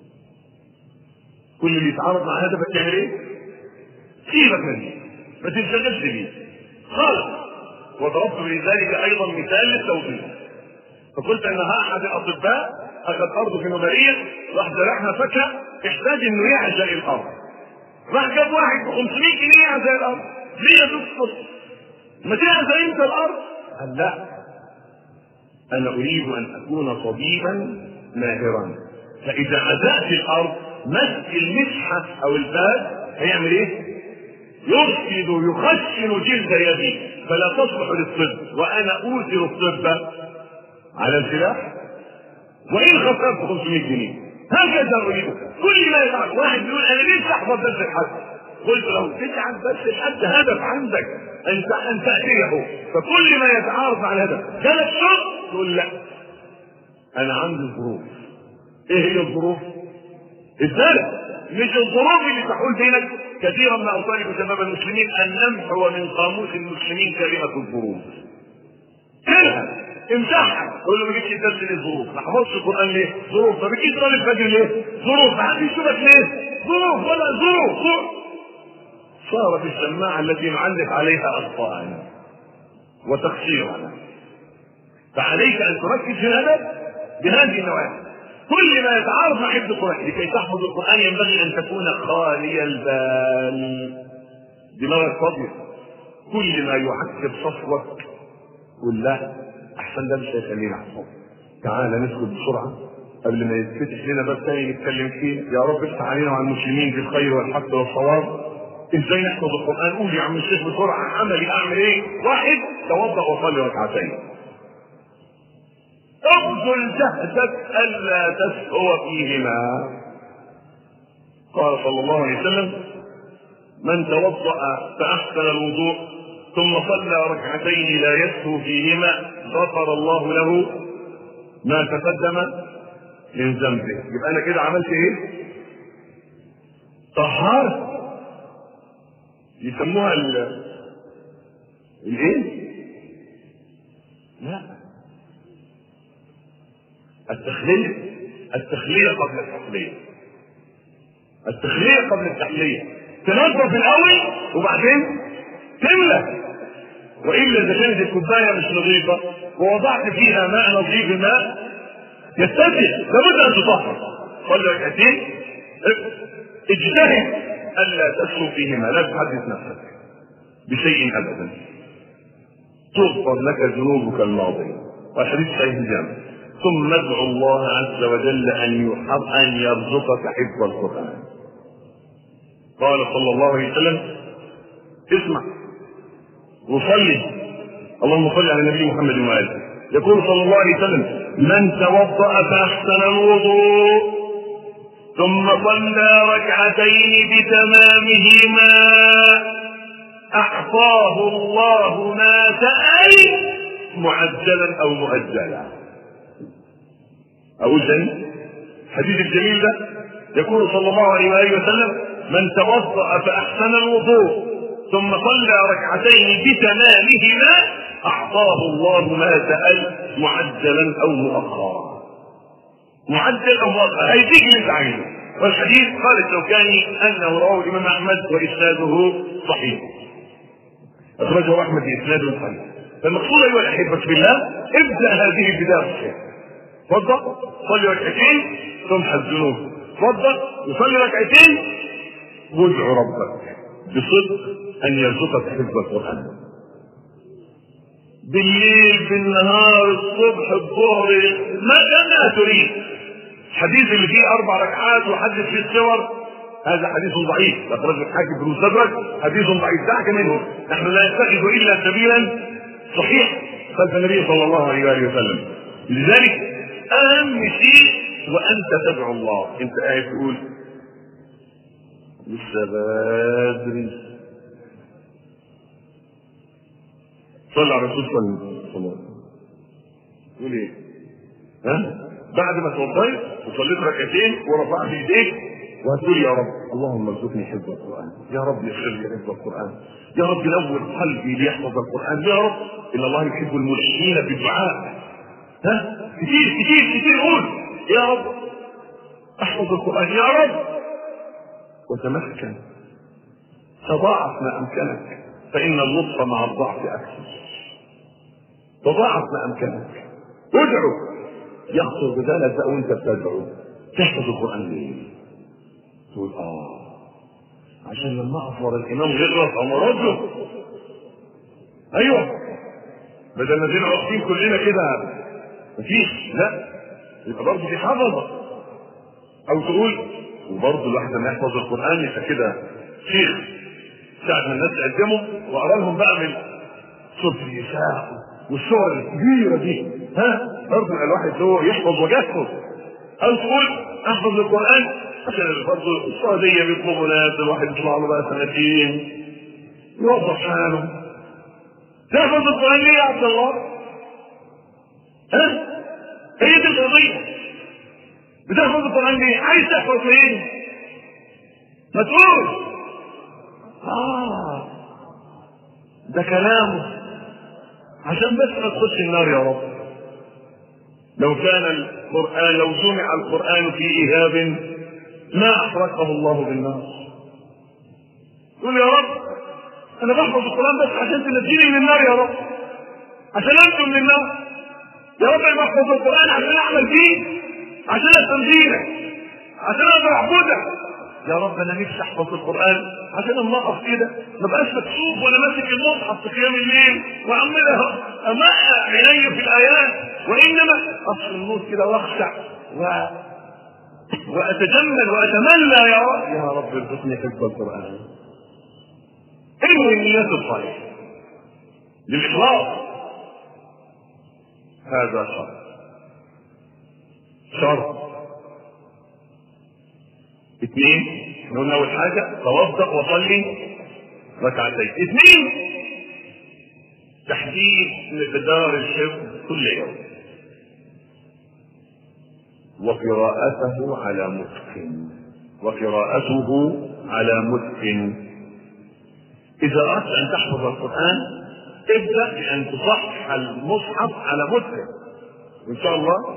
كل اللي يتعارض مع هدفك تعمل ايه؟ سيبك منه، ما تنشغلش بيه خالص. وضربت لذلك ايضا مثال للتوضيح، فقلت ان احد الاطباء اخذ ارضه في نوباريه، راح زرعها فاكهه، احتاج انه يعزل الارض، راح جاب واحد ب 500 جنيه يعزل الارض. ليه يا دكتور؟ ما تعزل انت الارض؟ قال لا، انا اريد ان اكون طبيبا ماهرا، فاذا عزلت الارض مسك المسحه او الباب هيعمل ايه؟ يرشد يخشن جلد يدي فلا تصلح للطب، وانا اوثر الطب على الفلاح وان خسرت 500 جنيه. هكذا اريد. كل ما يفعل واحد يقول انا لسه احفظ درس الحج، قلت له تجعل درس الحج هدف عندك ان تاتيه، فكل ما يتعارض مع الهدف جالك شر تقول لا انا عندي ظروف. ايه هي الظروف؟ الثالث مش الظروف اللي تحول بينك. كثيرا ما اطالب شباب المسلمين ان نمحو من قاموس المسلمين كلمه الظروف. كلها امسحها، قول له ما جيتش درس ليه؟ ظروف. ما حفظتش القران ليه؟ ظروف. ما بتجيش صلاه الفجر ليه؟ ظروف. ما حدش يشوفك ليه؟ ظروف. ولا ظروف. صارت الشماعه التي نعلق عليها اخطاءنا وتقصيرنا. فعليك ان تركز في الهدف بهذه النواحي. كل ما يتعارض مع حفظ القرآن، لكي تحفظ القرآن ينبغي أن تكون خالي البال، دماغك فاضية. كل ما يعكر صفوك قل لا، أحسن ده مش هيخلينا أحفظ. تعالى ندخل بسرعة قبل ما يتفتح لنا باب تاني نتكلم فيه. يا رب افتح علينا وعلى المسلمين بالخير والحق والصواب. ازاي نحفظ القرآن؟ قول يا عم الشيخ بسرعة، عملي أعمل إيه؟ واحد، توضأ وصلي ركعتين. ابذل جهدك الا تسهو فيهما. قال صلى الله عليه وسلم من توضأ فاحسن الوضوء ثم صلى ركعتين لا يسهو فيهما غفر الله له ما تقدم من ذنبه. يبقى انا كده عملت ايه؟ طهارة. يسموها الايه؟ لا، التخلية قبل التحلية. التخلية قبل التحلية. تنظف الأول وبعدين تملى. وإلا إذا كانت الكوباية مش نظيفة ووضعت فيها ماء نظيف الماء يستفيد، لابد أن تطهر. صلي ركعتين، اجتهد ألا تسهو فيهما، لا تحدث نفسك بشيء أبدا، تغفر لك ذنوبك الماضية. والحديث صحيح الجامع. ثم ادعو الله عز وجل أن يرزقك حفظ القرآن. قال صلى الله عليه وسلم: اسمع وصلي، اللهم صل على النبي محمد وآله. يقول صلى الله عليه وسلم: من توضأ فأحسن الوضوء ثم صلى ركعتين بتمامهما أعطاه الله ما سأل معجلا أو مؤجلا. أقول ثاني الحديث الجميل ده، يقول صلى الله عليه وآله وسلم: من توضأ فأحسن الوضوء ثم صلى ركعتين بتمامهما أعطاه الله ما سأل معجلا أو مؤخرا. معجل أو مؤخر هيديك اللي انت عايزه. والحديث قال الشوكاني أنه رواه الإمام أحمد وإسناده صحيح، أخرجه أحمد بإسناد صحيح. فالمقصود أيها الأحبة في الله، ابدأ هذه البداية الصحيحة. تفضل صلي ركعتين تمحى الذنوب، تفضل وصلي ركعتين وادعو ربك بصدق أن يرزقك حفظ القرآن. بالليل بالنهار الصبح الظهر ما تريد. الحديث اللي فيه 4 ركعات وحدث فيه الصور هذا حديث ضعيف، أخرجه الحاكم في المستدرك، حديث ضعيف. دعك منه، نحن لا نتخذ إلا سبيلا صحيح خلف النبي صلى الله عليه وسلم. لذلك أهم شيء وأنت تدعو الله، أنت قاعد تقول لسه بدري، صلى على الرسول صلى الله عليه وسلم. تقول ايه؟ بعد ما توضيت وصليت ركعتين ورفعت ايديك وهتقول يا رب اللهم ارزقني حفظ القرآن، يا رب يغفر لي حفظ القرآن، يا رب نور قلبي ليحفظ القرآن، يا رب إن الله يحب الملحين بالدعاء. كتير كتير كتير قول يا رب احفظ القرآن يا رب، وتمكن تضاعف ما أمكنك، فإن اللطف مع الضعف أكثر. تضاعف ما أمكنك، ادعو. يخطر بذلك وانت بتدعو تحفظ القرآن ليه؟ تقول عشان لما أفضل الإمام يغلط أو مرضه. أيوه، بدل ما تدعو واقفين كلنا كده مفيش، لا يبقى برضه دي حفظة. أو تقول وبرضه الواحد لما يحفظ القرآن يبقى كده شيخ، ساعة ما الناس تقدمه وأقرأ لهم بقى من سورة النساء والسور الكبيرة دي، برضه الواحد هو يحفظ ويحفظ. أو تقول أحفظ القرآن عشان برضه السعودية بيطلبوا ناس، الواحد يطلع له بقى سنتين يوظف حاله. تحفظ القرآن ليه يا عبد الله؟ هي دي القضية. بتحفظ القرآن ليه؟ عايز تحفظ ايه؟ ما تقول ده كلامه عشان بس ما تخش النار يا رب. لو كان القرآن، لو جمع القرآن في إيهاب ما أحرقه الله بالنار. قول يا رب أنا بحفظ القرآن بس عشان تنجيني من النار يا رب، عشان أنجو من النار يا رب. أنا بحفظ القرآن عشان أعمل فيه، عشان أستنجيلك، عشان أقدر أعبدك يا رب. أنا نفسي أحفظ القرآن عشان لما أقف كده ما بقاش مكسوف وأنا ماسك المصحف في قيام الليل وأعملها أمقع عيني في الآيات، وإنما أصل النور كده وأخشع وأتجمل وأتمنى يا رب ارزقني حفظ القرآن. إنه النيات الصالحة للإخلاص، هذا شرط. 2 قلنا أول حاجة توضأ وصلي ركعتين. 2 تحديد مقدار الحفظ كل يوم، وقراءته على متقن، وقراءته على متقن. إذا أردت أن تحفظ القرآن ابدأ بأن تصحح المصحف على متقن، وإن شاء الله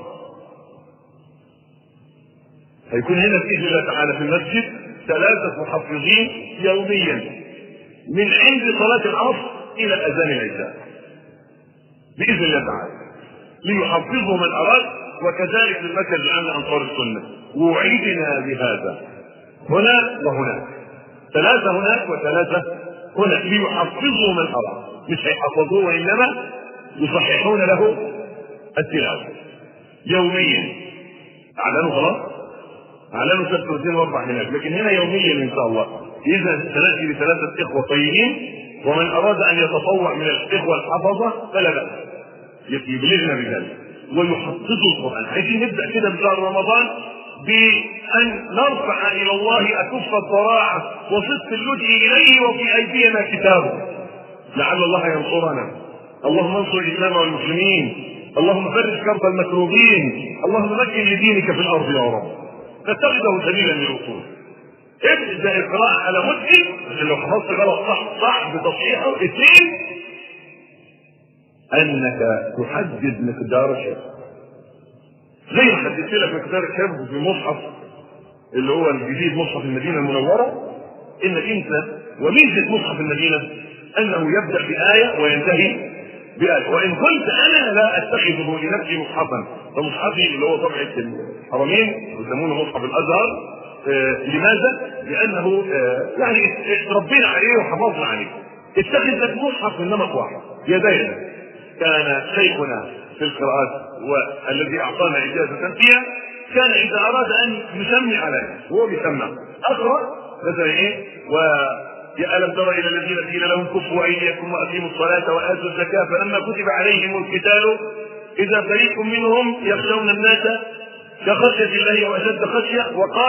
هيكون هنا بإذن الله تعالى في المسجد 3 محفظين يوميا من عند صلاة العصر إلى أذان العشاء بإذن الله تعالى، ليحفظه من أراد. وكذلك المركز العام لأنصار السنة وعيدنا بهذا هنا وهناك، 3 هناك و3 هنا، ليحفظه من أراد. مش هيحفظوه وإنما يصححون له التلاوة. يوميا. اعلنوا خلاص، اعلنوا 36 واربع هناك، لكن هنا يوميا ان شاء الله. اذا سناتي لثلاثه اخوه طيبين، ومن اراد ان يتطوع من الاخوه الحفظه فلا باس يبلغنا بذلك ويحفظوا القران. عايزين نبدا كده بشهر رمضان بان نرفع الى الله اكف الضراعه وصدق اللجء اليه وفي ايدينا كتابه، لعل الله ينصرنا. اللهم انصر الاسلام والمسلمين، اللهم فرج كرب المكروبين، اللهم مكن لدينك في الارض يا رب، نتخذه سبيلا للوصول. ابدا القراءه على مدة، عشان لو حفظت غلط صح بتصحيحه. اثنين، انك تحدد مقدار الحفظ. زي ما حددت لك مقدار الحفظ في المصحف اللي هو الجديد، مصحف المدينه المنوره، انك انت وميزه مصحف المدينه انه يبدا بايه وينتهي بآية. وإن قلت أنا لا أتخذه لنفسي مصحفا، فمصحفي اللي هو طبعة الحرمين يسمونه مصحف الأزهر. لماذا؟ لأنه يعني ربنا عليه وحفظنا عليه. اتخذ لك مصحف من نمط واحد يدينا. كان شيخنا في القراءات والذي أعطانا إجازة فيها كان إذا أراد أن يسمي عليه هو بيسمع أقرأ مثلا إيه يا ألم تر إلى الذين قيل لهم كفوا أيديكم وأقيموا الصلاة وآتوا الزكاة فلما كتب عليهم القتال إذا فريق منهم يخشون الناس كخشية الله وأشد خشية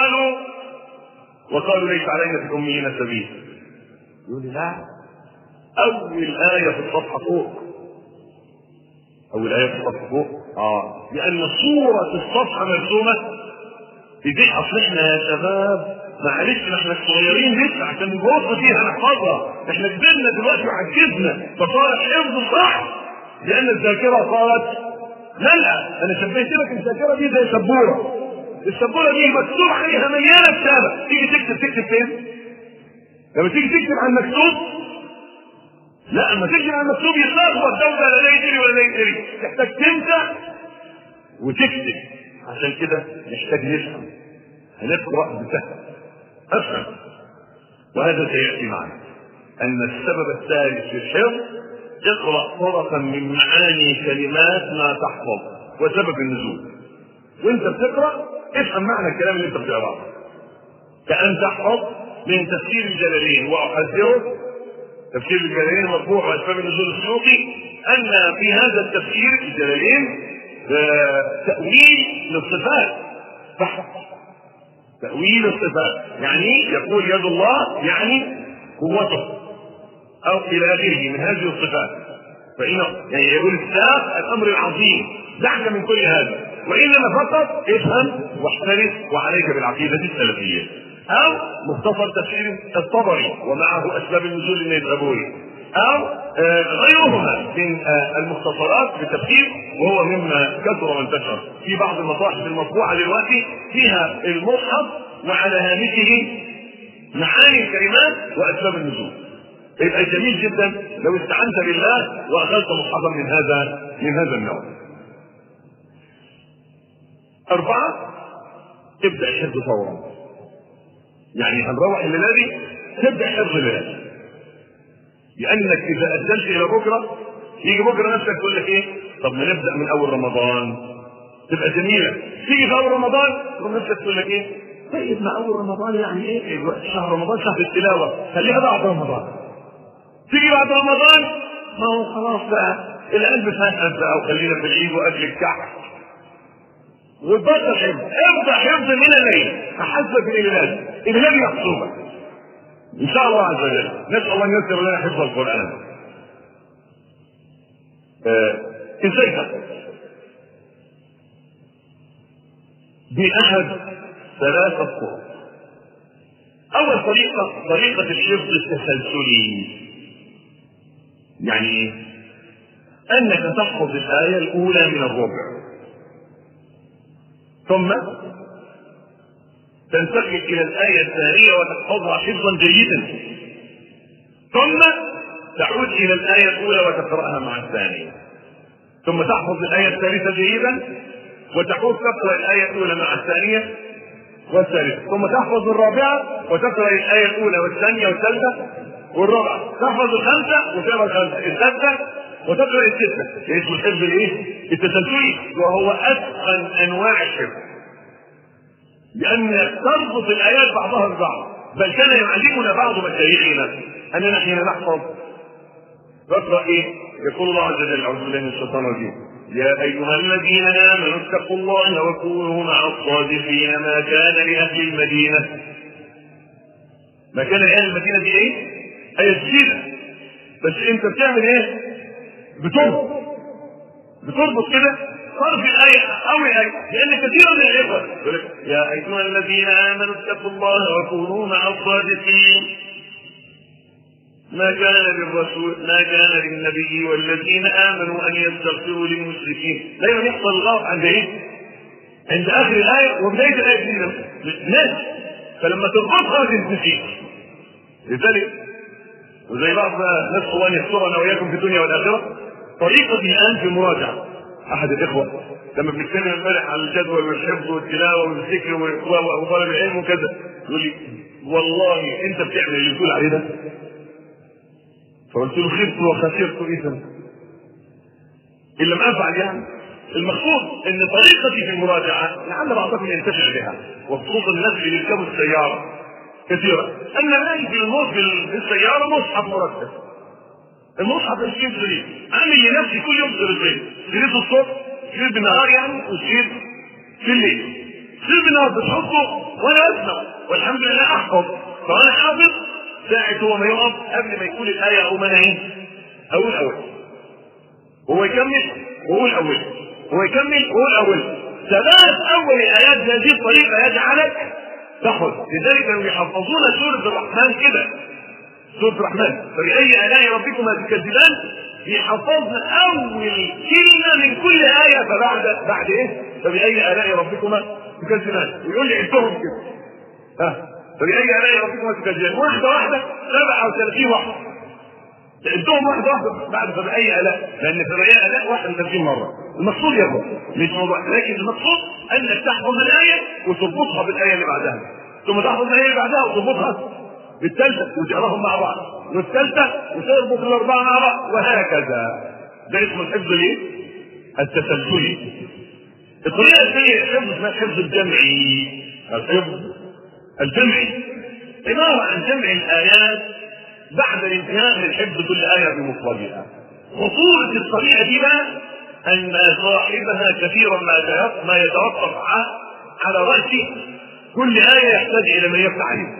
وقالوا ليس علينا في الأميين سبيل. يقول لا، أول آية في الصفحة فوق، أول آية في الصفحة فوق لأن صورة الصفحة مرسومة بدي. أصل إحنا يا شباب معلش احنا الصغيرين لسه عشان نبص فيها نحفظها، احنا كبرنا دلوقتي وعجزنا فصار الحفظ صح لان الذاكره صارت ملأ. انا شبهت لك الذاكره دي زي سبوره، السبوره دي مكتوب عليها مليانه كتابه، تيجي تكتب فين؟ لما تيجي تكتب عن المكتوب، لا لما تكتب عن المكتوب يتلخبط ده ولا لا يدري ولا لا يدري، تحتاج تمسح وتكتب. عشان كده نحتاج نفهم، هنقرا بسهل افهم. وهذا سياتي معنا ان السبب الثالث في الحفظ اقرا طرفا من معاني كلمات ما تحفظ وسبب النزول. وانت بتقرا افهم معنى الكلام اللي انت بتقراه، كأن تحفظ من تفسير الجلالين. واحذرك تفسير الجلالين مرفوع واسباب النزول السيوطي ان في هذا التفسير الجلالين تأويل للصفات فحسب. تأويل الصفات يعني يقول يد الله يعني قوته او الى اخره من هذه الصفات، فانه يعني يقول الساق الامر العظيم دعك من كل هذا، وانما فقط افهم واحترس وعليك بالعقيده السلفيه. او مختصر تفسير الطبري ومعه اسباب النزول النيسابوري، او غيرهما من المختصرات في التفسير، وهو مما كثر وانتشر في بعض المصاحف المطبوعه دلوقتي فيها المصحف وعلى هامشه معاني الكلمات واسباب النزول. يبقى جميل جدا لو استعنت بالله واخذت مصحفا من هذا النوع. 4 تبدا الحفظ فورا، يعني هنروح الليله دي تبدا حفظ الليله، لانك اذا اجلت الى بكره يجي بكره نفسك تقول لك ايه؟ طب ما نبدا من اول رمضان تبقى جميله. تيجي في اول رمضان تقول نفسك تقول لك ايه؟ طيب ما اول رمضان يعني ايه؟ شهر رمضان شهر التلاوه، خليها بعد رمضان. تيجي بعد رمضان ما هو خلاص بقى القلب فاتت بقى وخلينا في العيد واكل الكحك وتبطل حفظ. ابدا حفظ من الليل، احسبك الليلات الليل يحصوبك ان شاء الله عز وجل. نسال الله ان ييسر لنا حفظ القران. ازاي تحفظ؟ باحد 3 طرق. اول طريقه الحفظ التسلسلي، يعني انك تحفظ الايه الاولى من الربع ثم تنتقل الى الايه الثانيه وتحفظها حفظا جيدا، ثم تعود الى الايه الاولى وتقراها مع الثانيه، ثم تحفظ الايه الثالثه جيدا وتعود تقرا الايه الاولى مع الثانيه والثالثه، ثم تحفظ الرابعه وتقرا الايه الاولى والثانيه والثالثه والرابعه، تحفظ الخامسه وتقرا الخامسه السادسه وتقرأ الستة. اسمه الحفظ الايه؟ التسلسلي، وهو اتقن انواع الحفظ، لان تربط الايات بعضها ببعض. بل كان يعلمنا بعض مشايخنا اننا حين نحفظ نقرأ ايه؟ يقول الله عز وجل: اعوذ بالله من الشيطان الرجيم: يا ايها الذين امنوا اتقوا الله وكونوا مع الصادقين. ما كان لاهل المدينه، ما كان لاهل المدينه دي ايه؟ ايه جديده، بس انت بتعمل ايه؟ بتربط كده طرف الايه او الايه، لان كثيرا من الاخوه يقول لك: يا ايها الذين امنوا اتقوا الله وكونوا مع الصادقين. ما كان للنبي والذين امنوا ان يستغفروا للمشركين. دايما يحصل الغلط عند ايه؟ عند اخر الايه وبدايه الايه دي ناس، فلما تربطها تنسيك. لذلك وزي بعض ناس اخوان يذكرنا واياكم في الدنيا والاخره طريقه الان في المراجعه. احد الاخوه لما بنتكلم امبارح عن الجدول والحفظ والتلاوه والذكر وطلب العلم وكذا، يقول لي: والله انت بتعمل اللي بتقول عليه ده. فقلت له: خبت وخسرت اذا ان لم افعل. يعني المقصود ان طريقتي في المراجعه لعل بعضكم ينتفع بها، وخصوصا الناس اللي بيركبوا السياره كثيرا، ان نلاقي في السياره مصحف مرتب. المصحف 20 شريط، عامل لنفسي كل يوم شريطين، شريط الصبح، شريط بالنهار يعني، وشريط في الليل. شريط بالنهار بتحطه وانا اسمع والحمد لله احفظ، فانا حافظ ساعة هو ما يقف قبل ما يقول الآية أو ما نهي أقول أول، هو يكمل وقول أول، هو يكمل وقول أول. ثبات أول الآيات بهذه الطريقة يجعلك تحفظ. لذلك كانوا يحفظون سورة الرحمن كده، سورة الرحمن: فبأي آلاء ربكما تكذبان. يحفظنا أول كلمة من كل آية، بعد إيه؟ فبأي آلاء ربكما تكذبان، ويقول لي عدهم كده. فبأي آلاء ربكما تكذبان، واحدة واحدة 37 واحدة، تعدهم واحدة واحدة بعد فبأي آلاء، لأن فبأي آلاء 31 مرة. المقصود يا اخوان مش موضوع، لكن المقصود أنك تحفظ الآية وتربطها بالآية اللي بعدها، ثم تحفظ الآية اللي بعدها وتربطها بالثالثة وتقراهم مع بعض، والثالثة وتربط الأربعة مع بعض، وهكذا. ده اسمه الحفظ الايه؟ التسلسلي. الطريقة الثانية الحفظ اسمها الحفظ الجمعي. الحفظ الجمعي عبارة عن جمع الآيات بعد الانتهاء من حفظ كل آية بمفردها. خطورة الطريقة دي بقى أن صاحبها كثيرا ما يتوقف على رأس كل آية يحتاج إلى من يفتح عليه.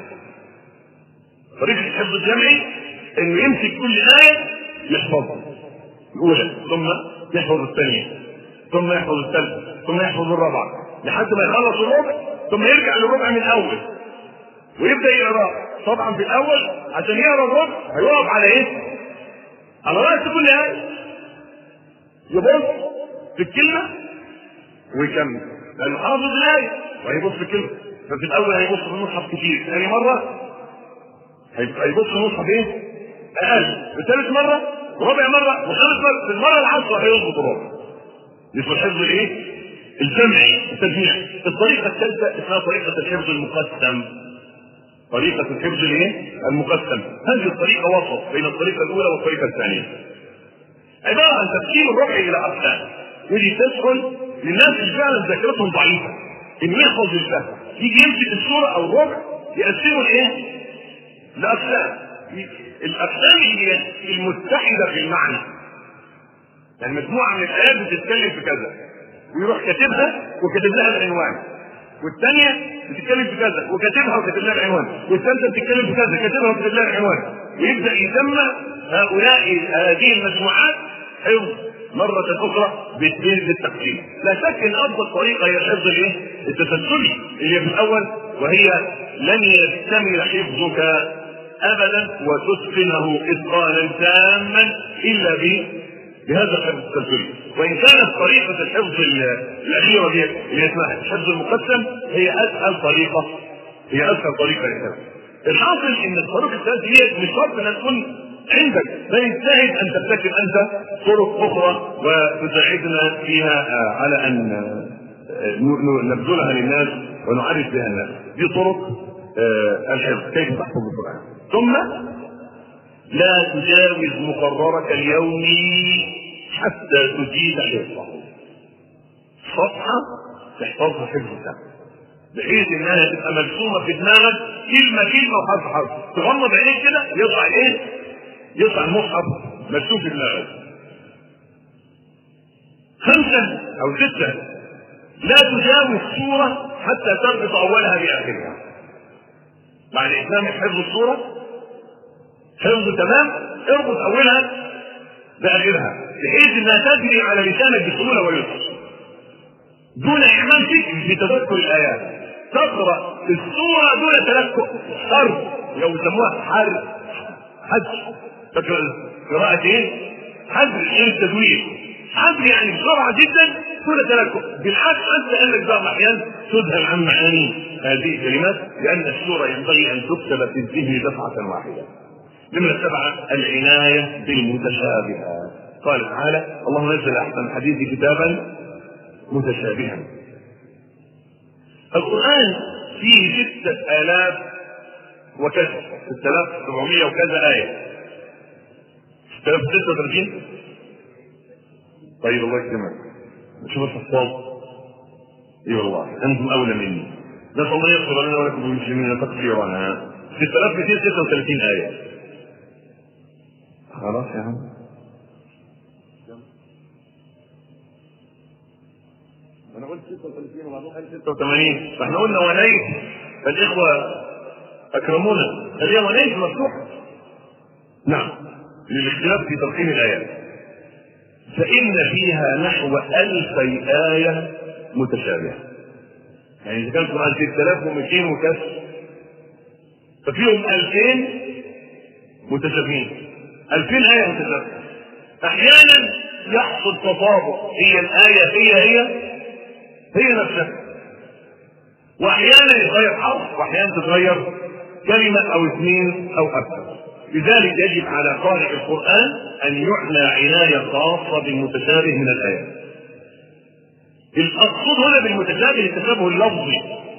طريقة الحفظ الجمعي إنه يمسك كل آية يحفظها الأولى، ثم يحفظ الثانية، ثم يحفظ الثالثة، ثم يحفظ الرابعة، لحد ما يخلص الربع، ثم يرجع للربع من الأول ويبدأ يقرأ. طبعا في الأول عشان يقرأ الربع هيقف على إيه؟ على رأس كل آية، يبص في الكلمة ويكمل، لأنه حافظ الآية وهيبص في الكلمة. ففي الأول هيبص في المصحف كتير، ثاني مرة هيبص في المصحف إيه؟ أقل، وثالث مرة ورابع مرة وخامس مرة، في المرة العاشرة هيظبط الربع. يسمى الحفظ الإيه؟ الجمعي، التجميع. الطريقة الثالثة اسمها طريقة الحفظ المقسم. طريقة الحفظ الايه؟ المقسم. هذه الطريقة وسط بين الطريقة الأولى والطريقة الثانية. عبارة عن تقسيم الربع إلى أقسام، ودي تسهل للناس اللي فعلا ذاكرتهم ضعيفة إنه يحفظ بالفهم، يجي يمسك السورة أو الربع يقسمه لإيه؟ لأقسام. الأقسام هي المتحدة في المعنى، يعني مجموعة من الآيات بتتكلم في كذا ويروح كاتبها وكاتب لها العنوان، والثانية بتتكلم في كذا وكاتبها وكاتب لها العنوان، والثالثة بتتكلم في كذا كاتبها وكاتب لها العنوان، ويبدأ يسمى هذه المجموعات حفظ مرة أخرى بالتقسيم. لا شك أن أفضل طريقة هي الحفظ الايه؟ التسلسلي اللي في الأول، وهي لن يكتمل حفظك أبدا وتتقنه إتقانا تاما إلا بهذا الحفظ التسلسلي. وإن كانت طريقة الحفظ الأخيرة دي اللي اسمها الحفظ المقسم هي أسهل طريقة، هي أسهل طريقة للحفظ. الحاصل إن الطريقة الثالثة هي مش شرط أن تكون عندك، بل اجتهد أن تبتكر أنت طرق أخرى وتساعدنا فيها على أن نبذلها للناس ونعرف بها الناس. دي طرق الحفظ، كيف تحفظ القرآن. ثم لا تجاوز مقررك اليومي حتى تجيد حفظه. صفحة تحفظها حفظ سهل بحيث انها تبقى مرسومة في دماغك كلمة كلمة وحرف حرف، تغمض عينيك كده يطلع ايه؟ يطلع المصحف مرسوم في دماغك. 5 أو 6 لا تجاوز سورة حتى تربط أولها بآخرها. بعد إتمام حفظ السورة حفظ تمام اربط أولها بآخرها بحيث أنها تجري على لسانك بسهولة ويسر دون إعمال فكر في تذكر الآيات. تقرأ السورة دون تلكؤ حرف، لو يسموها حج. فاكر قراءة ايه؟ حجر التدوير. حجر يعني بسرعة جدا دون تلكؤ. بالعكس انت قال لك بعض الاحيان تذهل عن معاني هذه الكلمات لان السورة ينبغي ان تكتب في الذهن دفعة واحدة. نمرة 7 العناية بالمتشابهات. قال تعالى: الله نزل احسن الحديث كتابا متشابها. القرآن فيه 6000 وكذا 6700 وكذا آية. 6036. طيب الله يكرمك شوف الحفاظ. اي والله انتم اولى مني. نسال الله يغفر لنا ولكم المسلمين تقصيرنا. 6236 آية. خلاص يا عم انا قلت 36 وبعدين قال 86. فاحنا قلنا ونيس فالاخوه اكرمونا خليها ونيس مفتوحه. نعم للاختلاف في تلقين الايات. فان فيها نحو 1000 آية متشابهه. يعني اذا كان القران 6200 وكسر ففيهم 2000 متشابهين. 2000 آية متشابهه. احيانا يحصل تطابق هي الآية هي نفسها، واحيانا يتغير حرف واحيانا تتغير كلمة او 2 او اكثر. لذلك يجب على قارئ القرآن ان يعنى عناية خاصة بالمتشابه من الآيات. المقصود هنا بالمتشابه التشابه اللفظي.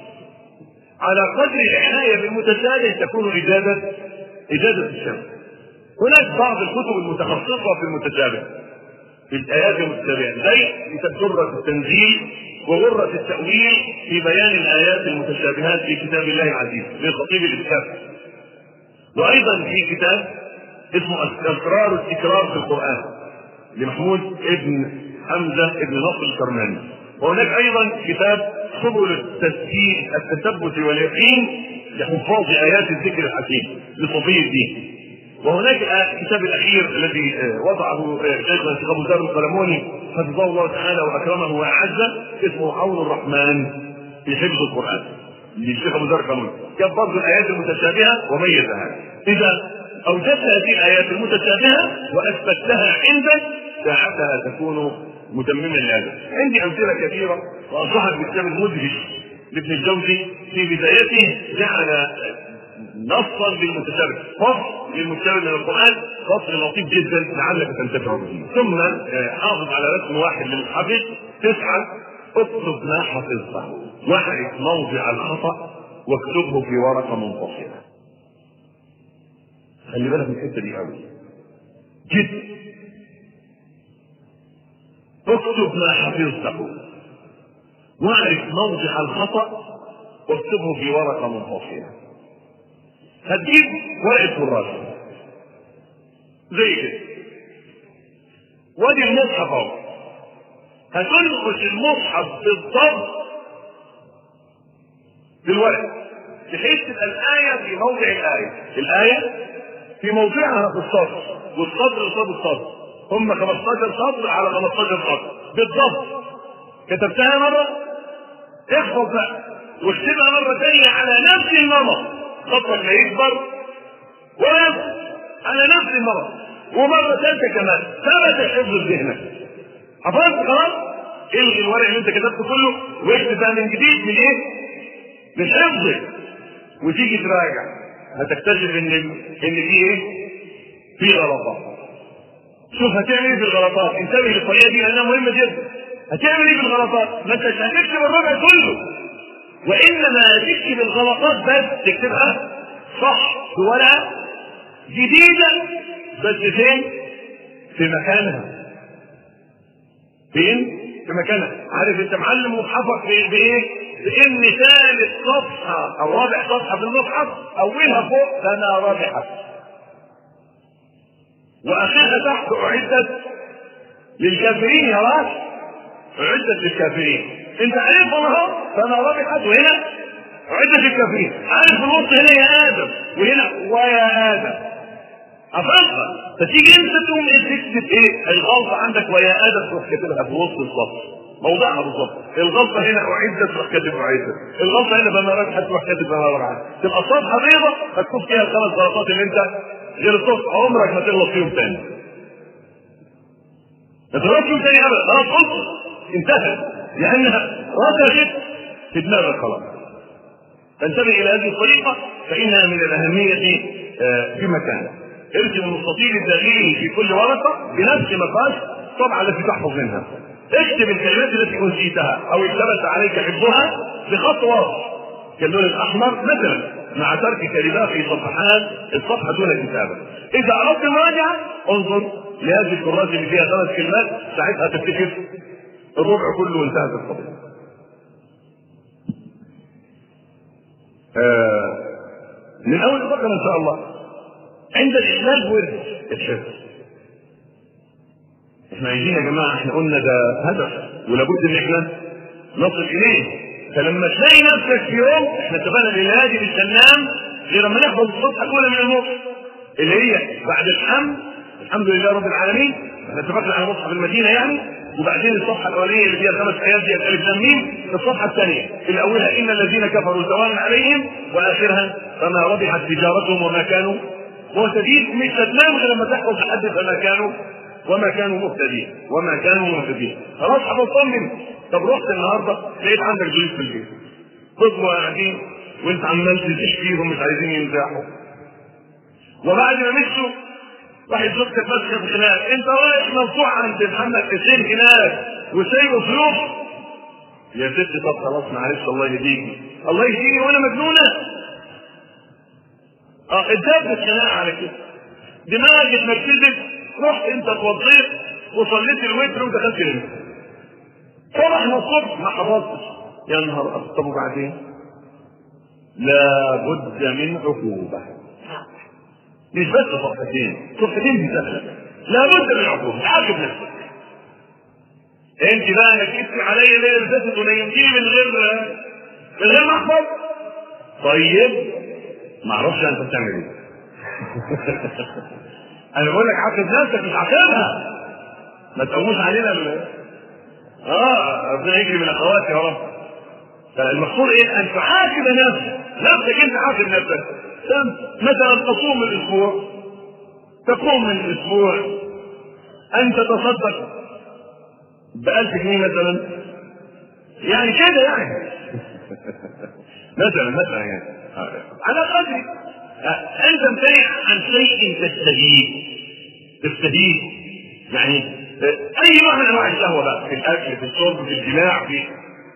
على قدر العناية بالمتشابه تكون إجازة الشمس. هناك بعض الكتب المتخصصة في المتشابه في الآيات المتشابهة زي كتاب غرة التنزيل وغرة التأويل في بيان الآيات المتشابهات في كتاب الله العزيز للخطيب الإسكافي. وأيضا في كتاب اسمه أسرار التكرار في القرآن لمحمود ابن حمزة ابن نصر الكرماني. وهناك أيضا كتاب سبل التثبت واليقين لحفاظ آيات الذكر الحكيم لصفي الدين. وهناك الكتاب الاخير الذي وضعه شيخنا الشيخ ابو ذر القلموني حفظه الله تعالى واكرمه واعزه اسمه عون الرحمن في حفظ القران للشيخ ابو ذر القلموني. كان برضه الايات المتشابهه وميزها. اذا اوجدت هذه الايات المتشابهه واثبتها عندك ساعتها تكون متمما لهذا. عندي امثله كثيره وانصحك بالكتاب المدهش لابن الجوزي في بدايته جعل نصا للمتشابه فصل للمتشابه من القرآن فصل لطيف جدا لعلك تنتفع به. ثم حافظ على رسم واحد للحفظ. 9 اكتب ما حفظته واعرف موضع الخطأ واكتبه في ورقة منفصلة. خلي بالك من الحتة دي قوي جدا. اكتب ما حفظته واعرف موضع الخطأ واكتبه في ورقة منفصلة. هتجيب ورقة كراسة زي كده وادي المصحف اهو. هتنقش المصحف بالضبط بالورقة بحيث تبقى الآية في موضع الآية في موضعها في السطر والسطر قصاد السطر. هم 15 سطر على 15 سطر بالضبط. كتبتها مرة احفظ بقى واكتبها مرة ثانية على نفس النمط. خطك لا يكبر ولا يكبر على نفس المرة ومرة ثالثة كمان ثبت حفظ ذهنك. حفظت خلاص الغي الورق اللي انت كتبته كله واكتب بقى من جديد من ايه؟ من حفظك وتيجي تراجع هتكتشف ان في ايه؟ في غلطات. شوف هتعمل ايه في الغلطات. انتبه للطريقة دي لانها مهمة جدا. هتعمل ايه في الغلطات؟ ما انتش هتكتب الربع كله وانما تكتب الغلطات بس تكتبها صح بورقه جديده بس فين؟ في مكانها. فين؟ في مكانها. عارف انت معلم مصحفك بايه؟ بان ثالث صفحه او رابع صفحه في المصحف اولها فوق سنه رابحه واخرها تحت اعدت للكافرين. يا راس اعدت للكافرين. انت عارف اهو سنه رابحه وهنا اعدت للكافرين. عارف الوسط هنا يا ادم وهنا ويا ادم. أفضل فتيجي انت تقوم تكتب ايه الغلطه عندك ويا ادم تروح كاتبها في وسط الصف موضعها بالظبط. الغلطه هنا اعدت تروح كاتب اعدت. الغلطه هنا بما رجحت تروح كاتب بما رجحت. تبقى الصفحه بيضاء مكتوب فيها الخمس غلطات اللي انت غير الصفحه عمرك ما تغلط فيهم تاني. ما تغلطش فيهم تاني ابدا. خلاص خلص انتهت لانها راسخت في دماغك خلاص. فانتبه الى هذه الطريقه فانها من الاهميه في مكان. ارسم المستطيل الداخلي في كل ورقه بنفس مقاس الطبعه التي تحفظ منها. اكتب الكلمات التي انسيتها او التبس عليك حفظها بخط واضح كاللون الاحمر مثلا مع ترك كلمات في صفحات الصفحه دون كتابه. اذا اردت المراجعه انظر لهذه الكرات اللي فيها 5 كلمات ساعتها تفتكر الربع كله وانتهت القضيه. من اول البقره ان شاء الله. عند الإخلال ورد الحفظ. احنا عايزين يا جماعة، احنا قلنا ده هدف ولابد ان احنا نصل اليه. فلما تلاقي نفسك في يوم احنا اتفقنا للهادي بالسلام غير ما نحفظ الصفحة الأولى من المصحف اللي هي بعد الحمد لله رب العالمين. احنا اتفقنا على مصحف المدينة يعني. وبعدين الصفحة الأولانية اللي فيها 5 آيات دي الألف لام ميم. الصفحة الثانية اللي أولها إن الذين كفروا سواء عليهم وآخرها فما ربحت تجارتهم وما كانوا مهتدين. مش هتنام غير لما تحفظ لحد وما كانوا مهتدين. خلاص حفظتهم منه. طب رحت النهارده لقيت عندك دروس في البيت فضلوا قاعدين وانت عمال تزيح فيهم مش عايزين ينزاحوا. وبعد ما مشوا راح زوجتك مسكت خناق. انت رايح ملطوع عند محمد حسين هناك وسايبه فلوس. يا ست طب خلاص معلش الله يهديكي وانا مجنونه. اتدبت خناقه على كده. دماغك اتمركزت. رحت انت اتوضيت وصليت الوتر ودخلت نمت. صبحنا الصبح ما حفظتش. يا نهار ابيض. طب وبعدين؟ لا بد من عقوبه. مش بس صفحتين دي سهله. لا بد من عقوبه. عاقب نفسك. انت بقى نكدت عليا ليه الفتت ونيمتيني من غير ما احفظ. طيب ما اعرفش انت بتعمل ايه. انا بقول لك عاقب نفسك مش عاقبها. ما تقوموش علينا ربنا يجري من اخواتي يا رب. فالمقصود ايه؟ ان تعاقب نفسك انت عاقب نفسك. مثلا تقوم من الاسبوع ان تتصدق ب1000 جنيه مثلا يعني كده يعني مثلا يعني على قدر انت امتنع عن شيء تستهيد يعني اي نوع من انواع الشهوه بقى في الاكل في الشرب في الجماع في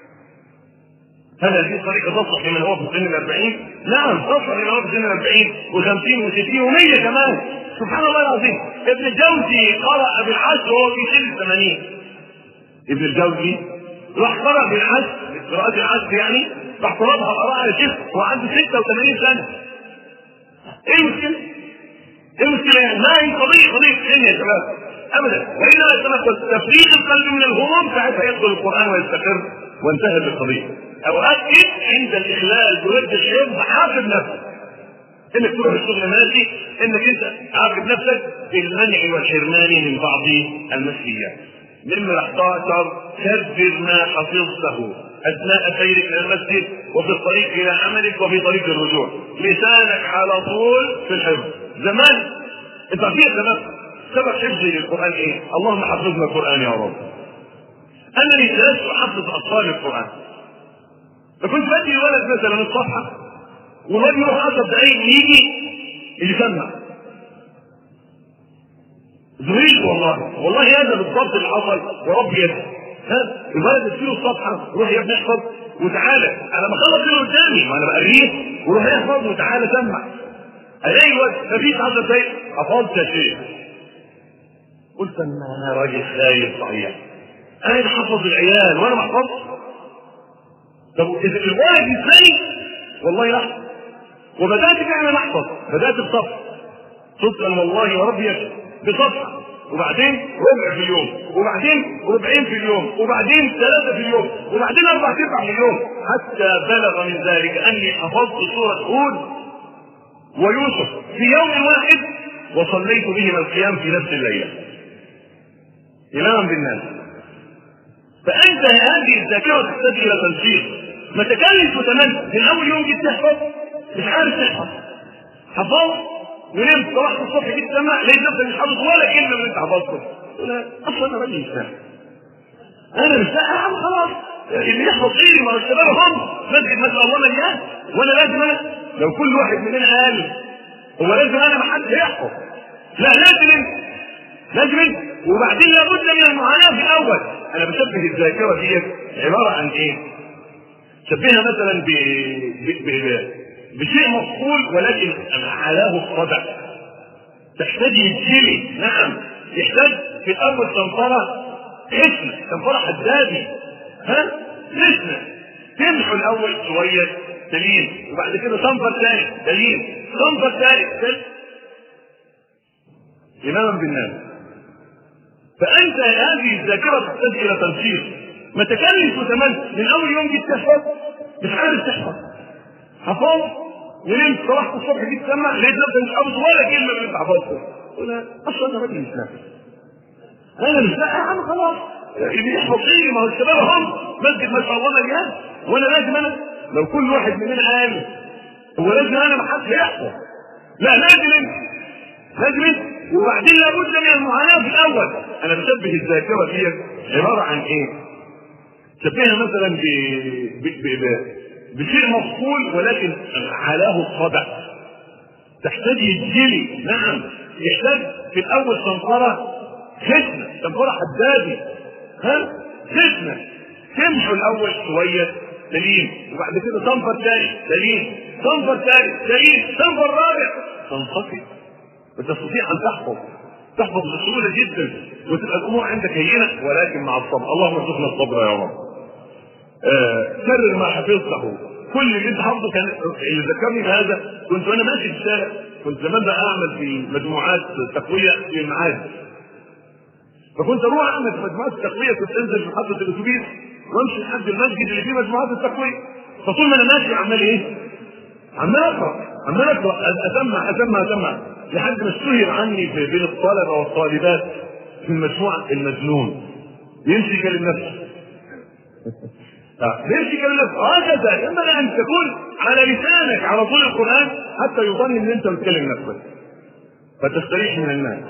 هذه طريقه تصلح لمن هو في سن 40. نعم تصلح لمن هو في سن 40 و50 و60 و100 كمان. سبحان الله العظيم. ابن الجوزي قرأ بالعشر وهو في سن 80. ابن الجوزي راح قرأ بالعشر قراءة العشر يعني راح طلبها قراءة شيخ وعنده 86 سنة. ايه المشكلة يعني؟ ما هي قضية سن يا شباب ابدا. واذا يتنقل تفريغ القلب من الهموم ساعتها يدخل القرآن ويستقر وانتهت القضية. اوقات عند الاخلال برد الحفظ عاقب نفسك. انك تروح الشغل ماشي انك انت عاقب نفسك بالمنع والحرمان من بعض المسيات. نمرة 11 كبر ما حفظته اثناء سيرك الى المسجد وفي الطريق الى عملك وفي طريق الرجوع. لسانك على طول في الحفظ. زمان انت عارفين سبب حفظي للقران ايه؟ اللهم حفظنا القران يا رب. انا جلست احفظ اطفال القران. فكنت بدي ولد مثلا الصفحه والولد يروح 10 دقائق يجي يسمع. ذهلت والله هذا بالضبط اللي حصل ورب يده. الولد يشيله الصفحه روح يا ابني احفظ وتعالى. انا بخلص اللي قدامي ما انا بقريه وروح يحفظ وتعالى سمع. الاقي الولد مفيش 10 دقائق حفظت شيء. قلت انا راجل خايف صحيح، انا اللي حفظ العيال وانا ما حفظتش. طب اذا الولد ازاي؟ والله لا. وبدات فعلا احفظ، بدات بصفحه صدقا والله وربي بصفحه، وبعدين ربع في اليوم، وبعدين ربعين في اليوم، وبعدين 3 في اليوم، وبعدين 4 في اليوم، حتى بلغ من ذلك اني حفظت سوره هود ويوسف في يوم واحد، وصليت بهما القيام في نفس الليله اماما بالناس. فانت هذه الذاكره تحتاج الى تنسيق. ما تكلف وتمنى من اول يوم جيت تحفظ مش عارف تحفظ، حفظت ونمت صبحت الصبح جيت سمع لقيت نفسك مش حافظ ولا كلمه من انت حفظته. اصلا انا راجل مش فاهم، انا مش فاهم خلاص. اللي يحفظ ايه؟ ما هو الشباب هم مسجد ما شاء الله مليان، وانا لازم انا لو كل واحد مننا قال هو لازم انا ما حدش يحفظ، لا لازم انت، لازم انت. وبعدين لابد من المعاناه في الاول. انا بشبه الذاكره دي عباره عن ايه؟ شبهها مثلا بشيء مفقول ولكن علاه الصدع، تحتاج يتجلي. نعم، يحتاج في الاول تنطره حسنه، تنطره حدادي، ها حسنه تمحو الاول شويه دليل، وبعد كده تنطر ثاني دليل، تنطر ثالث اماما بالناس. فانت هذه الذاكره تحتاج الى تنسيق. ما تكلف وتمنى من اول يوم جيت تحفظ مش عارف تحفظ، حفظت ونمت صبحت الصبح جيت تسمع لقيت نفسك مش حافظ ولا كلمه من اللي انت حفظته. اصلا انا راجل مش فاهم، انا مش فاهم خلاص. اللي يحفظ ايه؟ ما هو الشباب هم مسجد ما شاء الله مليان، وانا لازم انا لو كل واحد مننا قال هو لازم انا ما حدش يحفظ، لا لازم انت، لازم انت. وبعدين لابد من المعاناه في الاول. انا بشبه الذاكره دي عباره عن ايه؟ شبهها مثلا بشيء مفقول ولكن علاه الصدع، تحتاج يتجلي. نعم، يحتاج في الاول تنطره حسنه، تنطره حدادي، ها حسنه تمحو الاول شويه دليل، وبعد كده تنفر ثاني دليل، تنفر ثالث دليل، تنفر رابع تنصفي، وتستطيع ان تحفظ بسهوله جدا، وتبقى الامور عندك هينه ولكن مع الصبر. اللهم ارزقنا الصبر يا رب. كرر ما حفظته. كل اللي انت حافظه كان اللي ذكرني بهذا، كنت وانا ماشي في الشارع، كنت زمان بقى اعمل في مجموعات تقويه في المعاد، فكنت اروح اعمل في مجموعات التقويه، كنت انزل في محطه الاتوبيس وامشي لحد المسجد اللي فيه مجموعات التقويه، فطول ما انا ماشي عمال ايه؟ عمال اقرا اسمع لحد ما اشتهر عني بين الطلبه والطالبات في المجموعه المجنون يمشي يكلم نفسه. يمشي يكلم نفسه. هكذا ينبغي ان تكون على لسانك على طول القران حتى يظن ان انت بتكلم نفسك فتستريح من الناس.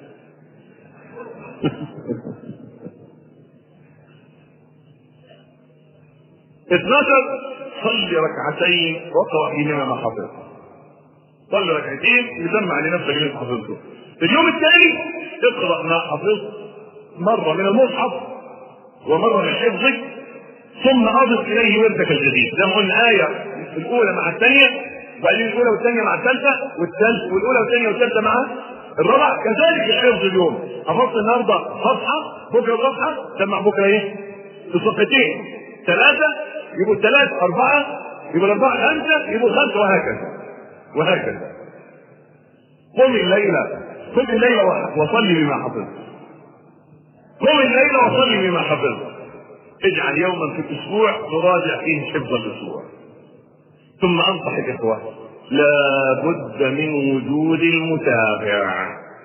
12 صلي ركعتين واقرا فيهما ما حفظت. صلي ركعتين يسمع لنفسك اللي انت حفظته. اليوم الثاني اقرا ما حفظت مره من المصحف ومره من حفظك، ثم اضف اليه وردك الجديد. زي ما قلنا ايه الاولى مع الثانيه، وبعدين الاولى والثانيه مع الثالثه، والاولى والثانيه والثالثه مع الرابعه. كذلك الحفظ اليوم حفظت النهارده صفحه، بكره صفحه، سمع بكره ايه؟ بصفحتين، 3 يبقوا 3، 4 يبقوا 4، 5 يبقوا 5، وهكذا. قم الليل وصلي بما حفظت. قم الليل وصلي بما حفظت. اجعل يوما في الاسبوع تراجع فيه حفظ الاسبوع. ثم انصح الاخوه، لا بد من وجود المتابع،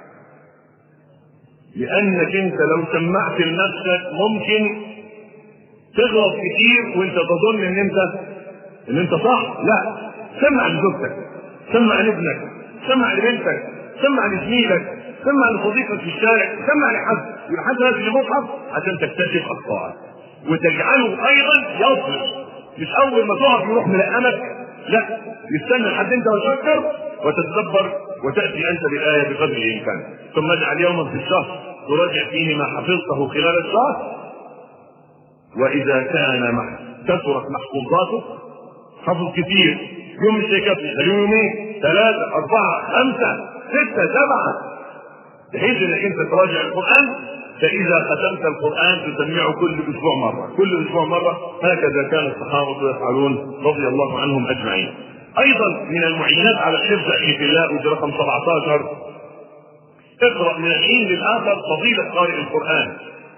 لانك انت لو سمعت لنفسك ممكن تغلط كتير وانت تظن ان انت صح. لا، سمع لزوجتك، سمع لابنك، سمع لبنتك، سمع لزميلك، سمع لصديقك في الشارع، سمع لحد يبحث هذا المصحف عشان تكتشف اخطائك وتجعله ايضا يصبر. مش اول ما تقف يروح ملقمك، لا، يستنى لحد انت وتفكر وتتدبر وتاتي انت بالايه بقدر الامكان. ثم اجعل يوما في الشهر تراجع فيه ما حفظته خلال الشهر، واذا كان كثرت محفوظاته، حفظ كثير، يوم مش هيكفي، يومين 3، 4، 5، 6 7 بحيث انك انت تراجع القرآن. فإذا ختمت القرآن تسمعه كل أسبوع مرة، كل أسبوع مرة. هكذا كان الصحابة يفعلون رضي الله عنهم أجمعين. أيضا من المعينات على الحفظ أخي في الله، ودي رقم 17، اقرأ من الحين للآخر فضيلة قارئ القرآن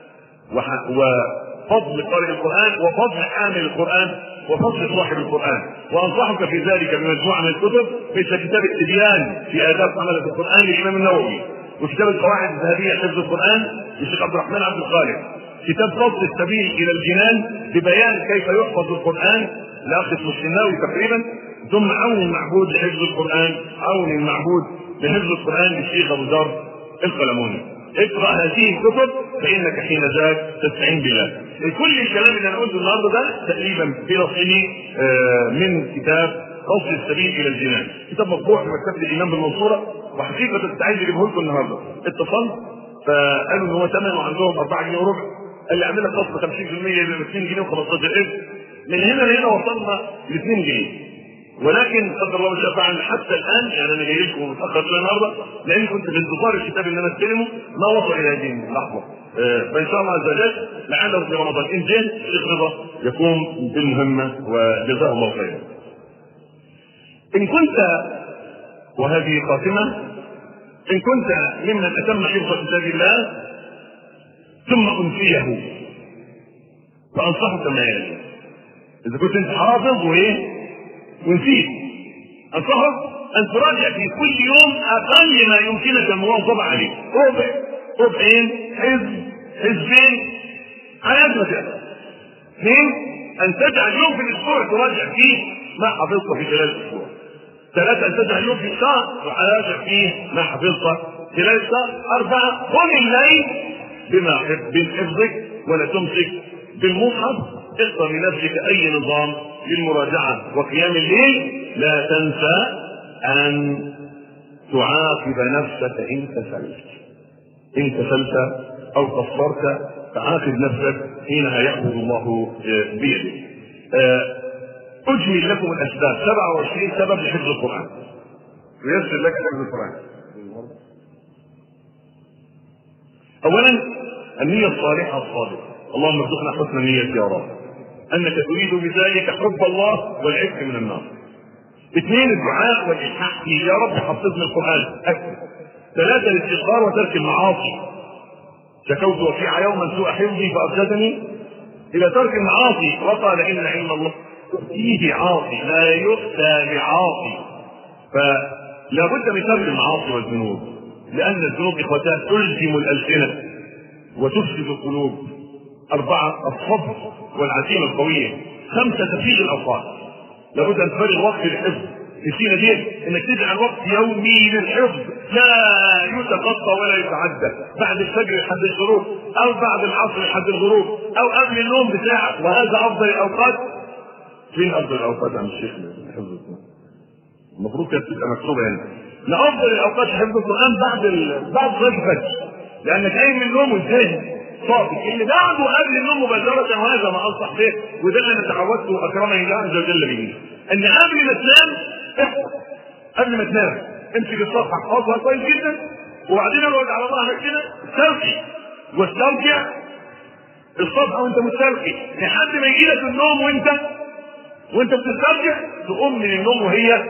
وفضل قارئ القرآن وفضل حامل القرآن وفضل صاحب القرآن. وأنصحك في ذلك بمجموعة من الكتب مثل كتاب التبيان في آداب حملة القرآن للإمام النووي، وكتاب القواعد الذهبية حفظ القرآن للشيخ عبد الرحمن عبد الخالق، كتاب فصل السبيل إلى الجنان ببيان كيف يحفظ القرآن لأخ السناوي تقريبا، ثم عون المعبود لحفظ القرآن، عون المعبود لحفظ القرآن للشيخ أبو ذر القلموني. اقرأ هذه الكتب فإنك حين ذاك تستعين بالله. كل الكلام اللي أنا قلته النهارده ده تقريبا بنصه من كتاب فصل السبيل إلى الجنان، كتاب مطبوع في مكتبة الإمام بالمنصورة، وحقيقة كنت عايز اجيبه لكم النهارده. اتصلت فقالوا ان هو ثمنه عندهم 4 جنيه وربع، قال لي اعمل لك خصم 50% يبقى 2 جنيه و15 قرش. من هنا لهنا وصلنا ل 2 جنيه، ولكن قدر الله ما شاء فعل حتى الان. يعني انا جاي لكم متاخر شويه النهارده لان كنت في انتظار الكتاب اللي انا استلمه ما وصل الى هذه اللحظه. فان شاء الله عز وجل لعله في رمضان ان جاء الشيخ رضا يقوم بالمهمه وجزاه الله خيرا. ان كنت، وهذه خاتمه، إن كنت ممن أتم حفظ كتاب الله ثم أنسيه فأنصحك ما يلي. إذا كنت أنت حافظ ونسيت، أنصحك أن تراجع في كل يوم أقل ما يمكنك المواظبة عليه، ربعين حزبين على قد ما تقدر. 2 أن تجعل يوم في الأسبوع تراجع فيه ما حفظته في خلال الأسبوع. 3 أن تجعل يوم في الشهر وحراجع فيه ما حفظته خلال الشهر. 4 قم الليل بما بحفظك ولا تمسك بالمصحف. اختر لنفسك أي نظام للمراجعة وقيام الليل. لا تنسى أن تعاقب نفسك إن كسلت أو قصرت، فعاقب نفسك حينها يأخذ الله بيدك. أجمل لكم الأسباب، 27 سبب لحفظ القرآن، ويسر لك حفظ القرآن. أولا النية الصالحة الصادقة، اللهم ارزقنا حسن النية يا رب، أنك تريد بذلك حب الله والعتق من النار. 2 الدعاء والإلحاح فيه، يا رب حفظنا القرآن أكثر. 3 الاستغفار وترك المعاصي، شكوت وفيع يوما سوء حفظي فأرشدني إلى ترك المعاصي، وقال إن علم الله يؤتيه عاصي لا يؤتى بعاصي. فلا بد من ترك المعاصي والذنوب، لأن الذنوب إخوتان تلزم الألسنة وتفسد القلوب. 4 الصبر والعزيمة القوية. 5 تفريغ الأوقات، لابد أن تفرغ وقت للحفظ. في دي انك تجعل وقت يومي للحفظ لا يتقطع ولا يتعدى، بعد الفجر لحد الشروق، او بعد العصر لحد الغروب، او قبل النوم بساعه، وهذا افضل الاوقات. فين افضل الاوقات عن الشيخ لحفظ القران؟ المفروض كانت تبقى مكتوبه هنا. لافضل الاوقات لحفظ القران بعد صلاه الفجر، لانك قايم من النوم والذهن صافي. اللي بعده قبل النوم مباشره، وهذا ما انصح به، وده اللي انا تعودت واكرمني الله عز وجل به، ان قبل ما تنام قبل ما تنام امسك الصفحه احفظها كويس جدا، وبعدين اقعد على ظهرك كده استرخي، واسترجع الصفحه وانت مسترخي لحد ما يجي لك النوم وانت بتسترجع، تقوم من النوم وهي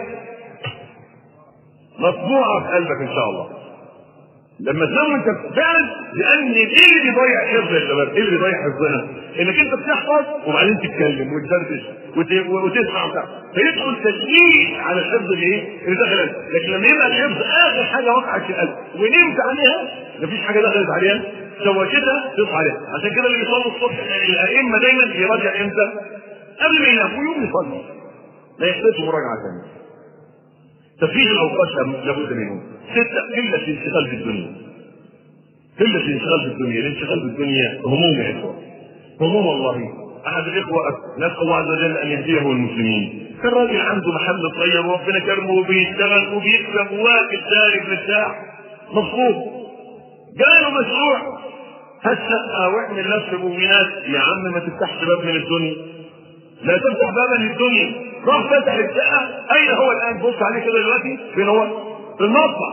مطبوعه في قلبك ان شاء الله. لما تنام انت فعلا، لان ايه اللي بيضيع حفظ يا شباب؟ ايه اللي بيضيع حفظنا؟ انك انت بتحفظ وبعدين تتكلم وتدردش وتسمع وبتاع، فيدخل تشجيع على الحفظ اللي دخل قلبك. لكن لما يبقى الحفظ اخر حاجه وقعت في القلب ونمت عليها، مفيش حاجه دخلت عليها سويتها تصحى عليها. عشان كده اللي بيصلوا الصبح الائمه دايما يراجع امتى؟ قبل ما ينام، ويوم يصلي لا يحتاج مراجعه ثانيه. تفريغ الاوقات لابد منه. 6 قله الانشغال بالدنيا. قله الانشغال بالدنيا، الانشغال بالدنيا هموم يا اخوه، هموم والله. احد الاخوه نسال الله عز وجل ان يهديه المسلمين، كان راجل عنده محل صغير وربنا كرمه وبيشتغل وبيكسب وواقف شارب مرتاح مبسوط. جاله مشروع هالشقه واعمل نفس المؤمنات، يا عم ما تفتحش باب من الدنيا، لا تفتح بابا للدنيا. راح فتح الشقه، اين هو الان؟ بص عليه كده دلوقتي، فين هو؟ في المطبخ.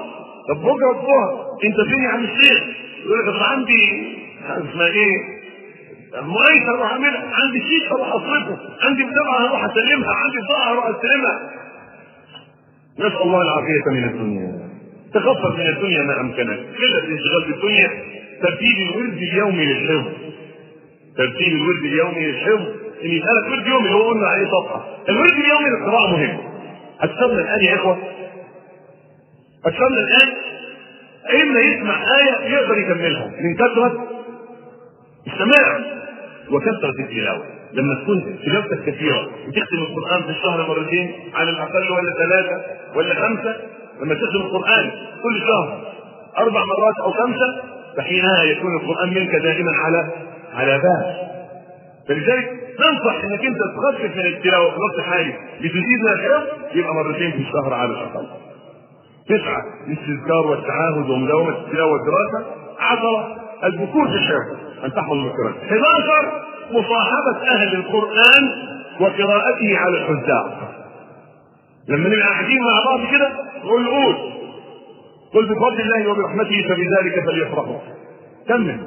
طب بكره الظهر انت فين يا عم الشيخ؟ يقول لك اصل عندي اسمها ايه؟ مؤيسه اروح اعملها، عندي شيك اروح اصرفه، عندي بضاعه هروح اسلمها، عندي بضاعه هروح استلمها. نسال الله العافيه من الدنيا. تخفف من الدنيا ما امكنك، قله الانشغال بالدنيا. ترتيب الورد اليومي للحفظ. ترتيب الورد اليومي للحفظ، ان يسالك ورد يومي اللي هو قلنا عليه صفحه. الورد اليومي للقراءه مهم. اكثرنا الان يا اخوه، اكثرنا الان اما يسمع ايه يقدر يكملها من كثره السماع وكثره التلاوه. لما تكون تلاوتك كثيره وتختم القران في الشهر مرتين على الاقل ولا 3 ولا 5، لما تختم القران كل شهر 4 مرات او 5، فحينها يكون القران منك دائما على بال. فلذلك ننصح انك انت تخفف من التلاوه في وقت حالي لتزيد من الحفظ، يبقى مرتين في الشهر على الاقل. 9 الاستذكار والتعاهد ومداومه التلاوه والدراسه. 10 الذكور في الحفظ، ان تحفظ القران. 11 مصاحبه اهل القران وقراءته على الحذاء. لما نبقى قاعدين مع بعض كده نقول قل بفضل الله وبرحمته فبذلك فليفرحوا. كمل.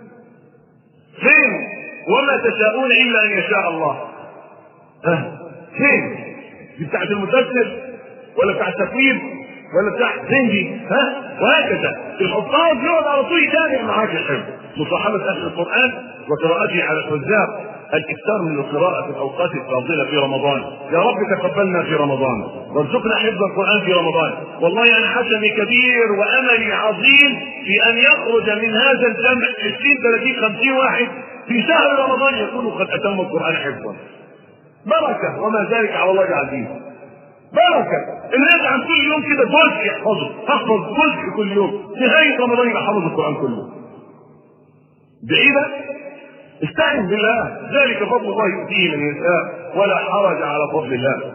فين وما تشاءون الا ان يشاء الله؟ فين دي؟ بتاعت المدثر ولا بتاع التكوين ولا بتاع فين دي؟ وهكذا الحفاظ يقعد على طول يتابع معاك الحفظ. مصاحبه اهل القران وقراءته على الحذاء. الاكثار من القراءه في الاوقات الفاضله في رمضان. يا رب تقبلنا في رمضان وارزقنا حفظ القران في رمضان. والله انا حسني كبير واملي عظيم في ان يخرج من هذا الجمع 20 30 50 واحد في شهر رمضان يكونوا قد اتموا القران حفظا. بركه وما ذلك على الله عزيز. بركه ان يجعل كل يوم كده جزء يحفظه، احفظ جزء كل يوم، نهايه رمضان يبقى حافظ القران كله. بعيده استعن بالله، ذلك فضل الله يؤتيه من يشاء ولا حرج على فضل الله.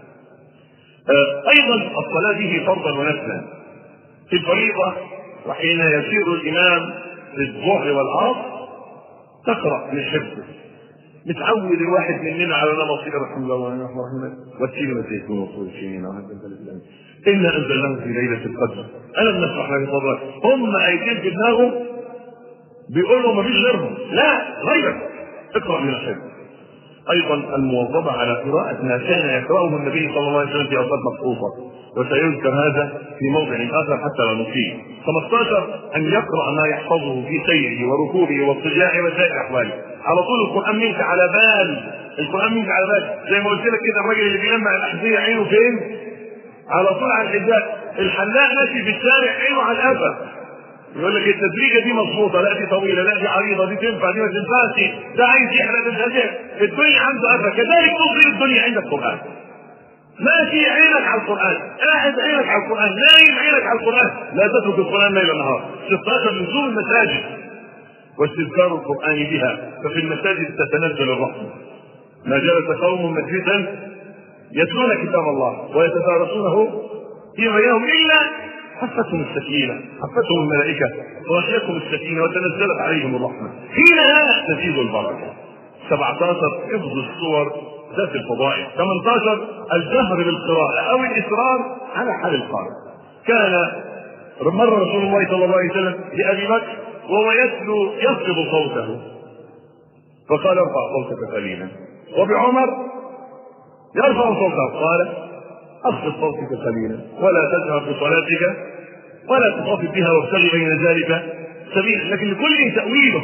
ايضا الصلاه به فرضا ونفلا. في الفريضه وحين يسير الامام في الظهر والعصر تقرا من حفظه. متعود الواحد مننا على نمط رحمه الله ورحمه الله والتين والزيتون وطول السنين انا انزلناه في ليله القدر الم نشرح لك صدرك. هم ايتين في دماغهم بيقولوا ما فيش غيرهم، لا غيرك اقرا من الحفظ. ايضا المواظبه على قراءه ما كان يقراه النبي صلى الله عليه وسلم في اوقات مخصوصه، وسيذكر هذا في موضع اخر حتى لا نطيل. 15 ان يقرا ما يحفظه في سيره وركوبه واضطجاعه وسائر احواله. على طول القران منك على بال، القران منك على بال. زي ما قلت لك كده الراجل اللي بيجمع الاحذيه عينه فين؟ على طول على الحذاء. الحلاق ماشي في الشارع عينه على القفا، يقول لك التدريجه دي مظبوطه، لا دي طويله، لا دي عريضه، دي تنفع، دي ما تنفعش، ده عايز يحرق الحاجات. الدنيا عنده قفا. كذلك تظهر الدنيا عندك قران. ماشي عينك على القران، قاعد عينك على القران، نايم عينك على القران، لا تترك القران ليل نهار. 16 لزوم المساجد واستذكار القران بها، ففي المساجد تتنزل الرحمه. ما جلس قوم مجلسا يتلون كتاب الله ويتدارسونه فيما بينهم الا حفتهم السكينة، حفتهم الملائكة وغشيتهم السكينة وتنزلت عليهم الرحمة. حينها تزيد البركة. 17 حفظ الصور ذات الفضائل. 18 الجهر بالقراءة او الاصرار على حال القارئ. كان مر رسول الله صلى الله عليه وسلم لابي بكر وهو يتلو يخفض صوته فقال ارفع صوتك قليلا، وبعمر يرفع صوته قال اخفض صوتك قليلا ولا تجهر بصلاتك ولا تخافت بها وابتغي بين ذلك سبيلا. لكن لكل تأويله.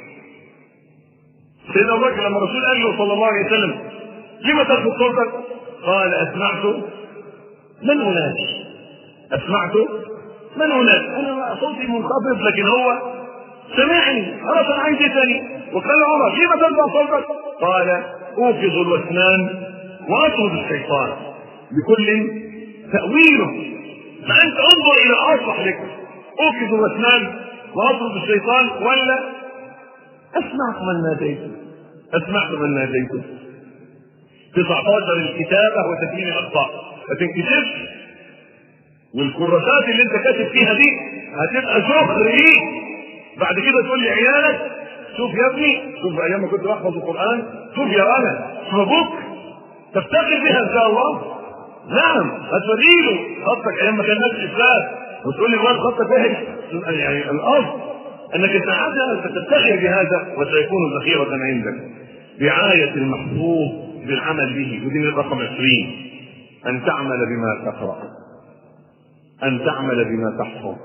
سيدنا ابو بكر لما الرسول قال له صلى الله عليه وسلم لما تخفض صوتك؟ قال اسمعت من انادي، اسمعت من انادي، انا صوتي منخفض لكن هو سمعني، خلاص انا عايز ايه تاني؟ وقال عمر لما ترفع صوتك؟ قال اوقظ الوثنان واطرد الشيطان. بكل تأويله. فأنت انظر إلى الأصلح لك، أوقظ الوثنان وأطرد الشيطان ولا أسمعت من ناديته، أسمعت من ناديته. 19 الكتابة وتكوين الأخطاء. ما تنكتبش، والكراسات اللي أنت كاتب فيها دي هتبقى زخر ليك بعد كده تقول لعيالك شوف يا ابني، شوف أيام ما كنت بحفظ القرآن، شوف يا أنا شوف أبوك تفتخر بها إن شاء الله. نعم هتوريله خطك ايام ما كان نفس الاسلام وتقول لي الواد خط فاهم، يعني الأصل أنك ستفتخر بهذا وسيكون ذخيرة عندك. رعاية المحفوظ بالعمل به، ودي رقم 20. أن تعمل بما تقرأ، أن تعمل بما تحفظ.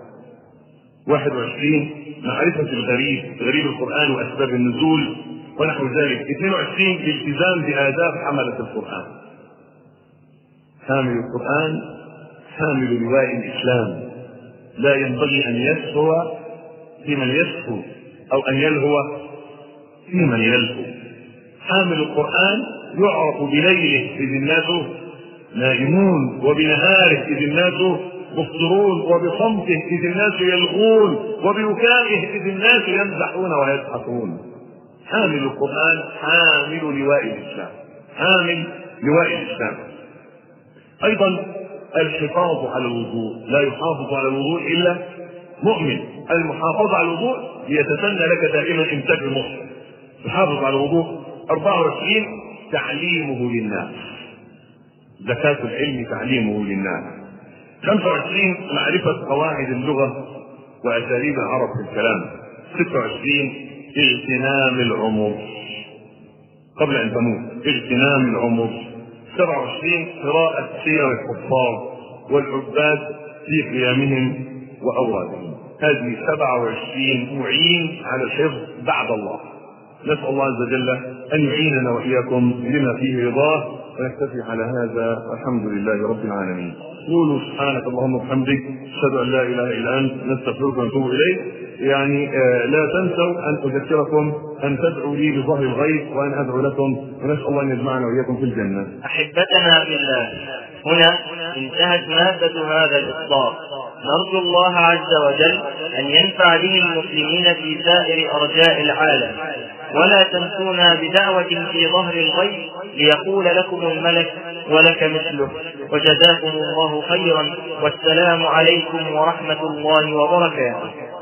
21 معرفة الغريب، غريب القرآن وأسباب النزول ونحو ذلك. 22 الالتزام بآداب حملة القرآن. حامل القرآن حامل لواء الإسلام، لا ينبغي أن يسهو في من يسهو أو أن يلهو في من يلهو. حامل القرآن يعرف بليله إذ الناس نائمون، وبنهاره إذ الناس مفطرون، وبصمته إذ الناس يلغون، وببكائه إذ الناس يمزحون ويضحكون. حامل القرآن حامل لواء الإسلام، حامل لواء الإسلام. أيضا الحفاظ على الوضوء، لا يحافظ على الوضوء إلا مؤمن. المحافظة على الوضوء يتسنى لك دائما إنتاج المسلم، تحافظ على الوضوء. 24 تعليمه للناس، زكاة العلم تعليمه للناس. 25 معرفة قواعد اللغة وأساليب العرب في الكلام. 26 اغتنام العمر قبل أن تموت، اغتنام العمر. 27 قراءة سير الكفار والعباد في قيامهم وأورادهم. هذه 27 معين على الحفظ بعد الله. نسأل الله عز وجل أن يعيننا وإياكم لما فيه رضاه، ونكتفي على هذا، والحمد لله رب العالمين. قولوا سبحانك اللهم وبحمدك، أشهد أن لا إله إلا أنت، نستغفرك ونتوب إليك. يعني لا تنسوا أن أذكركم أن تدعوا لي بظهر الغيب وأن أدعو لكم، ونسأل الله أن يجمعنا وإياكم في الجنة. أحبتنا بالله، هنا انتهت مادة هذا الإصدار. نرجو الله عز وجل أن ينفع به المسلمين في سائر أرجاء العالم، ولا تنسونا بدعوة في ظهر الغيب ليقول لكم الملك ولك مثله. وجزاكم الله خيرا، والسلام عليكم ورحمة الله وبركاته.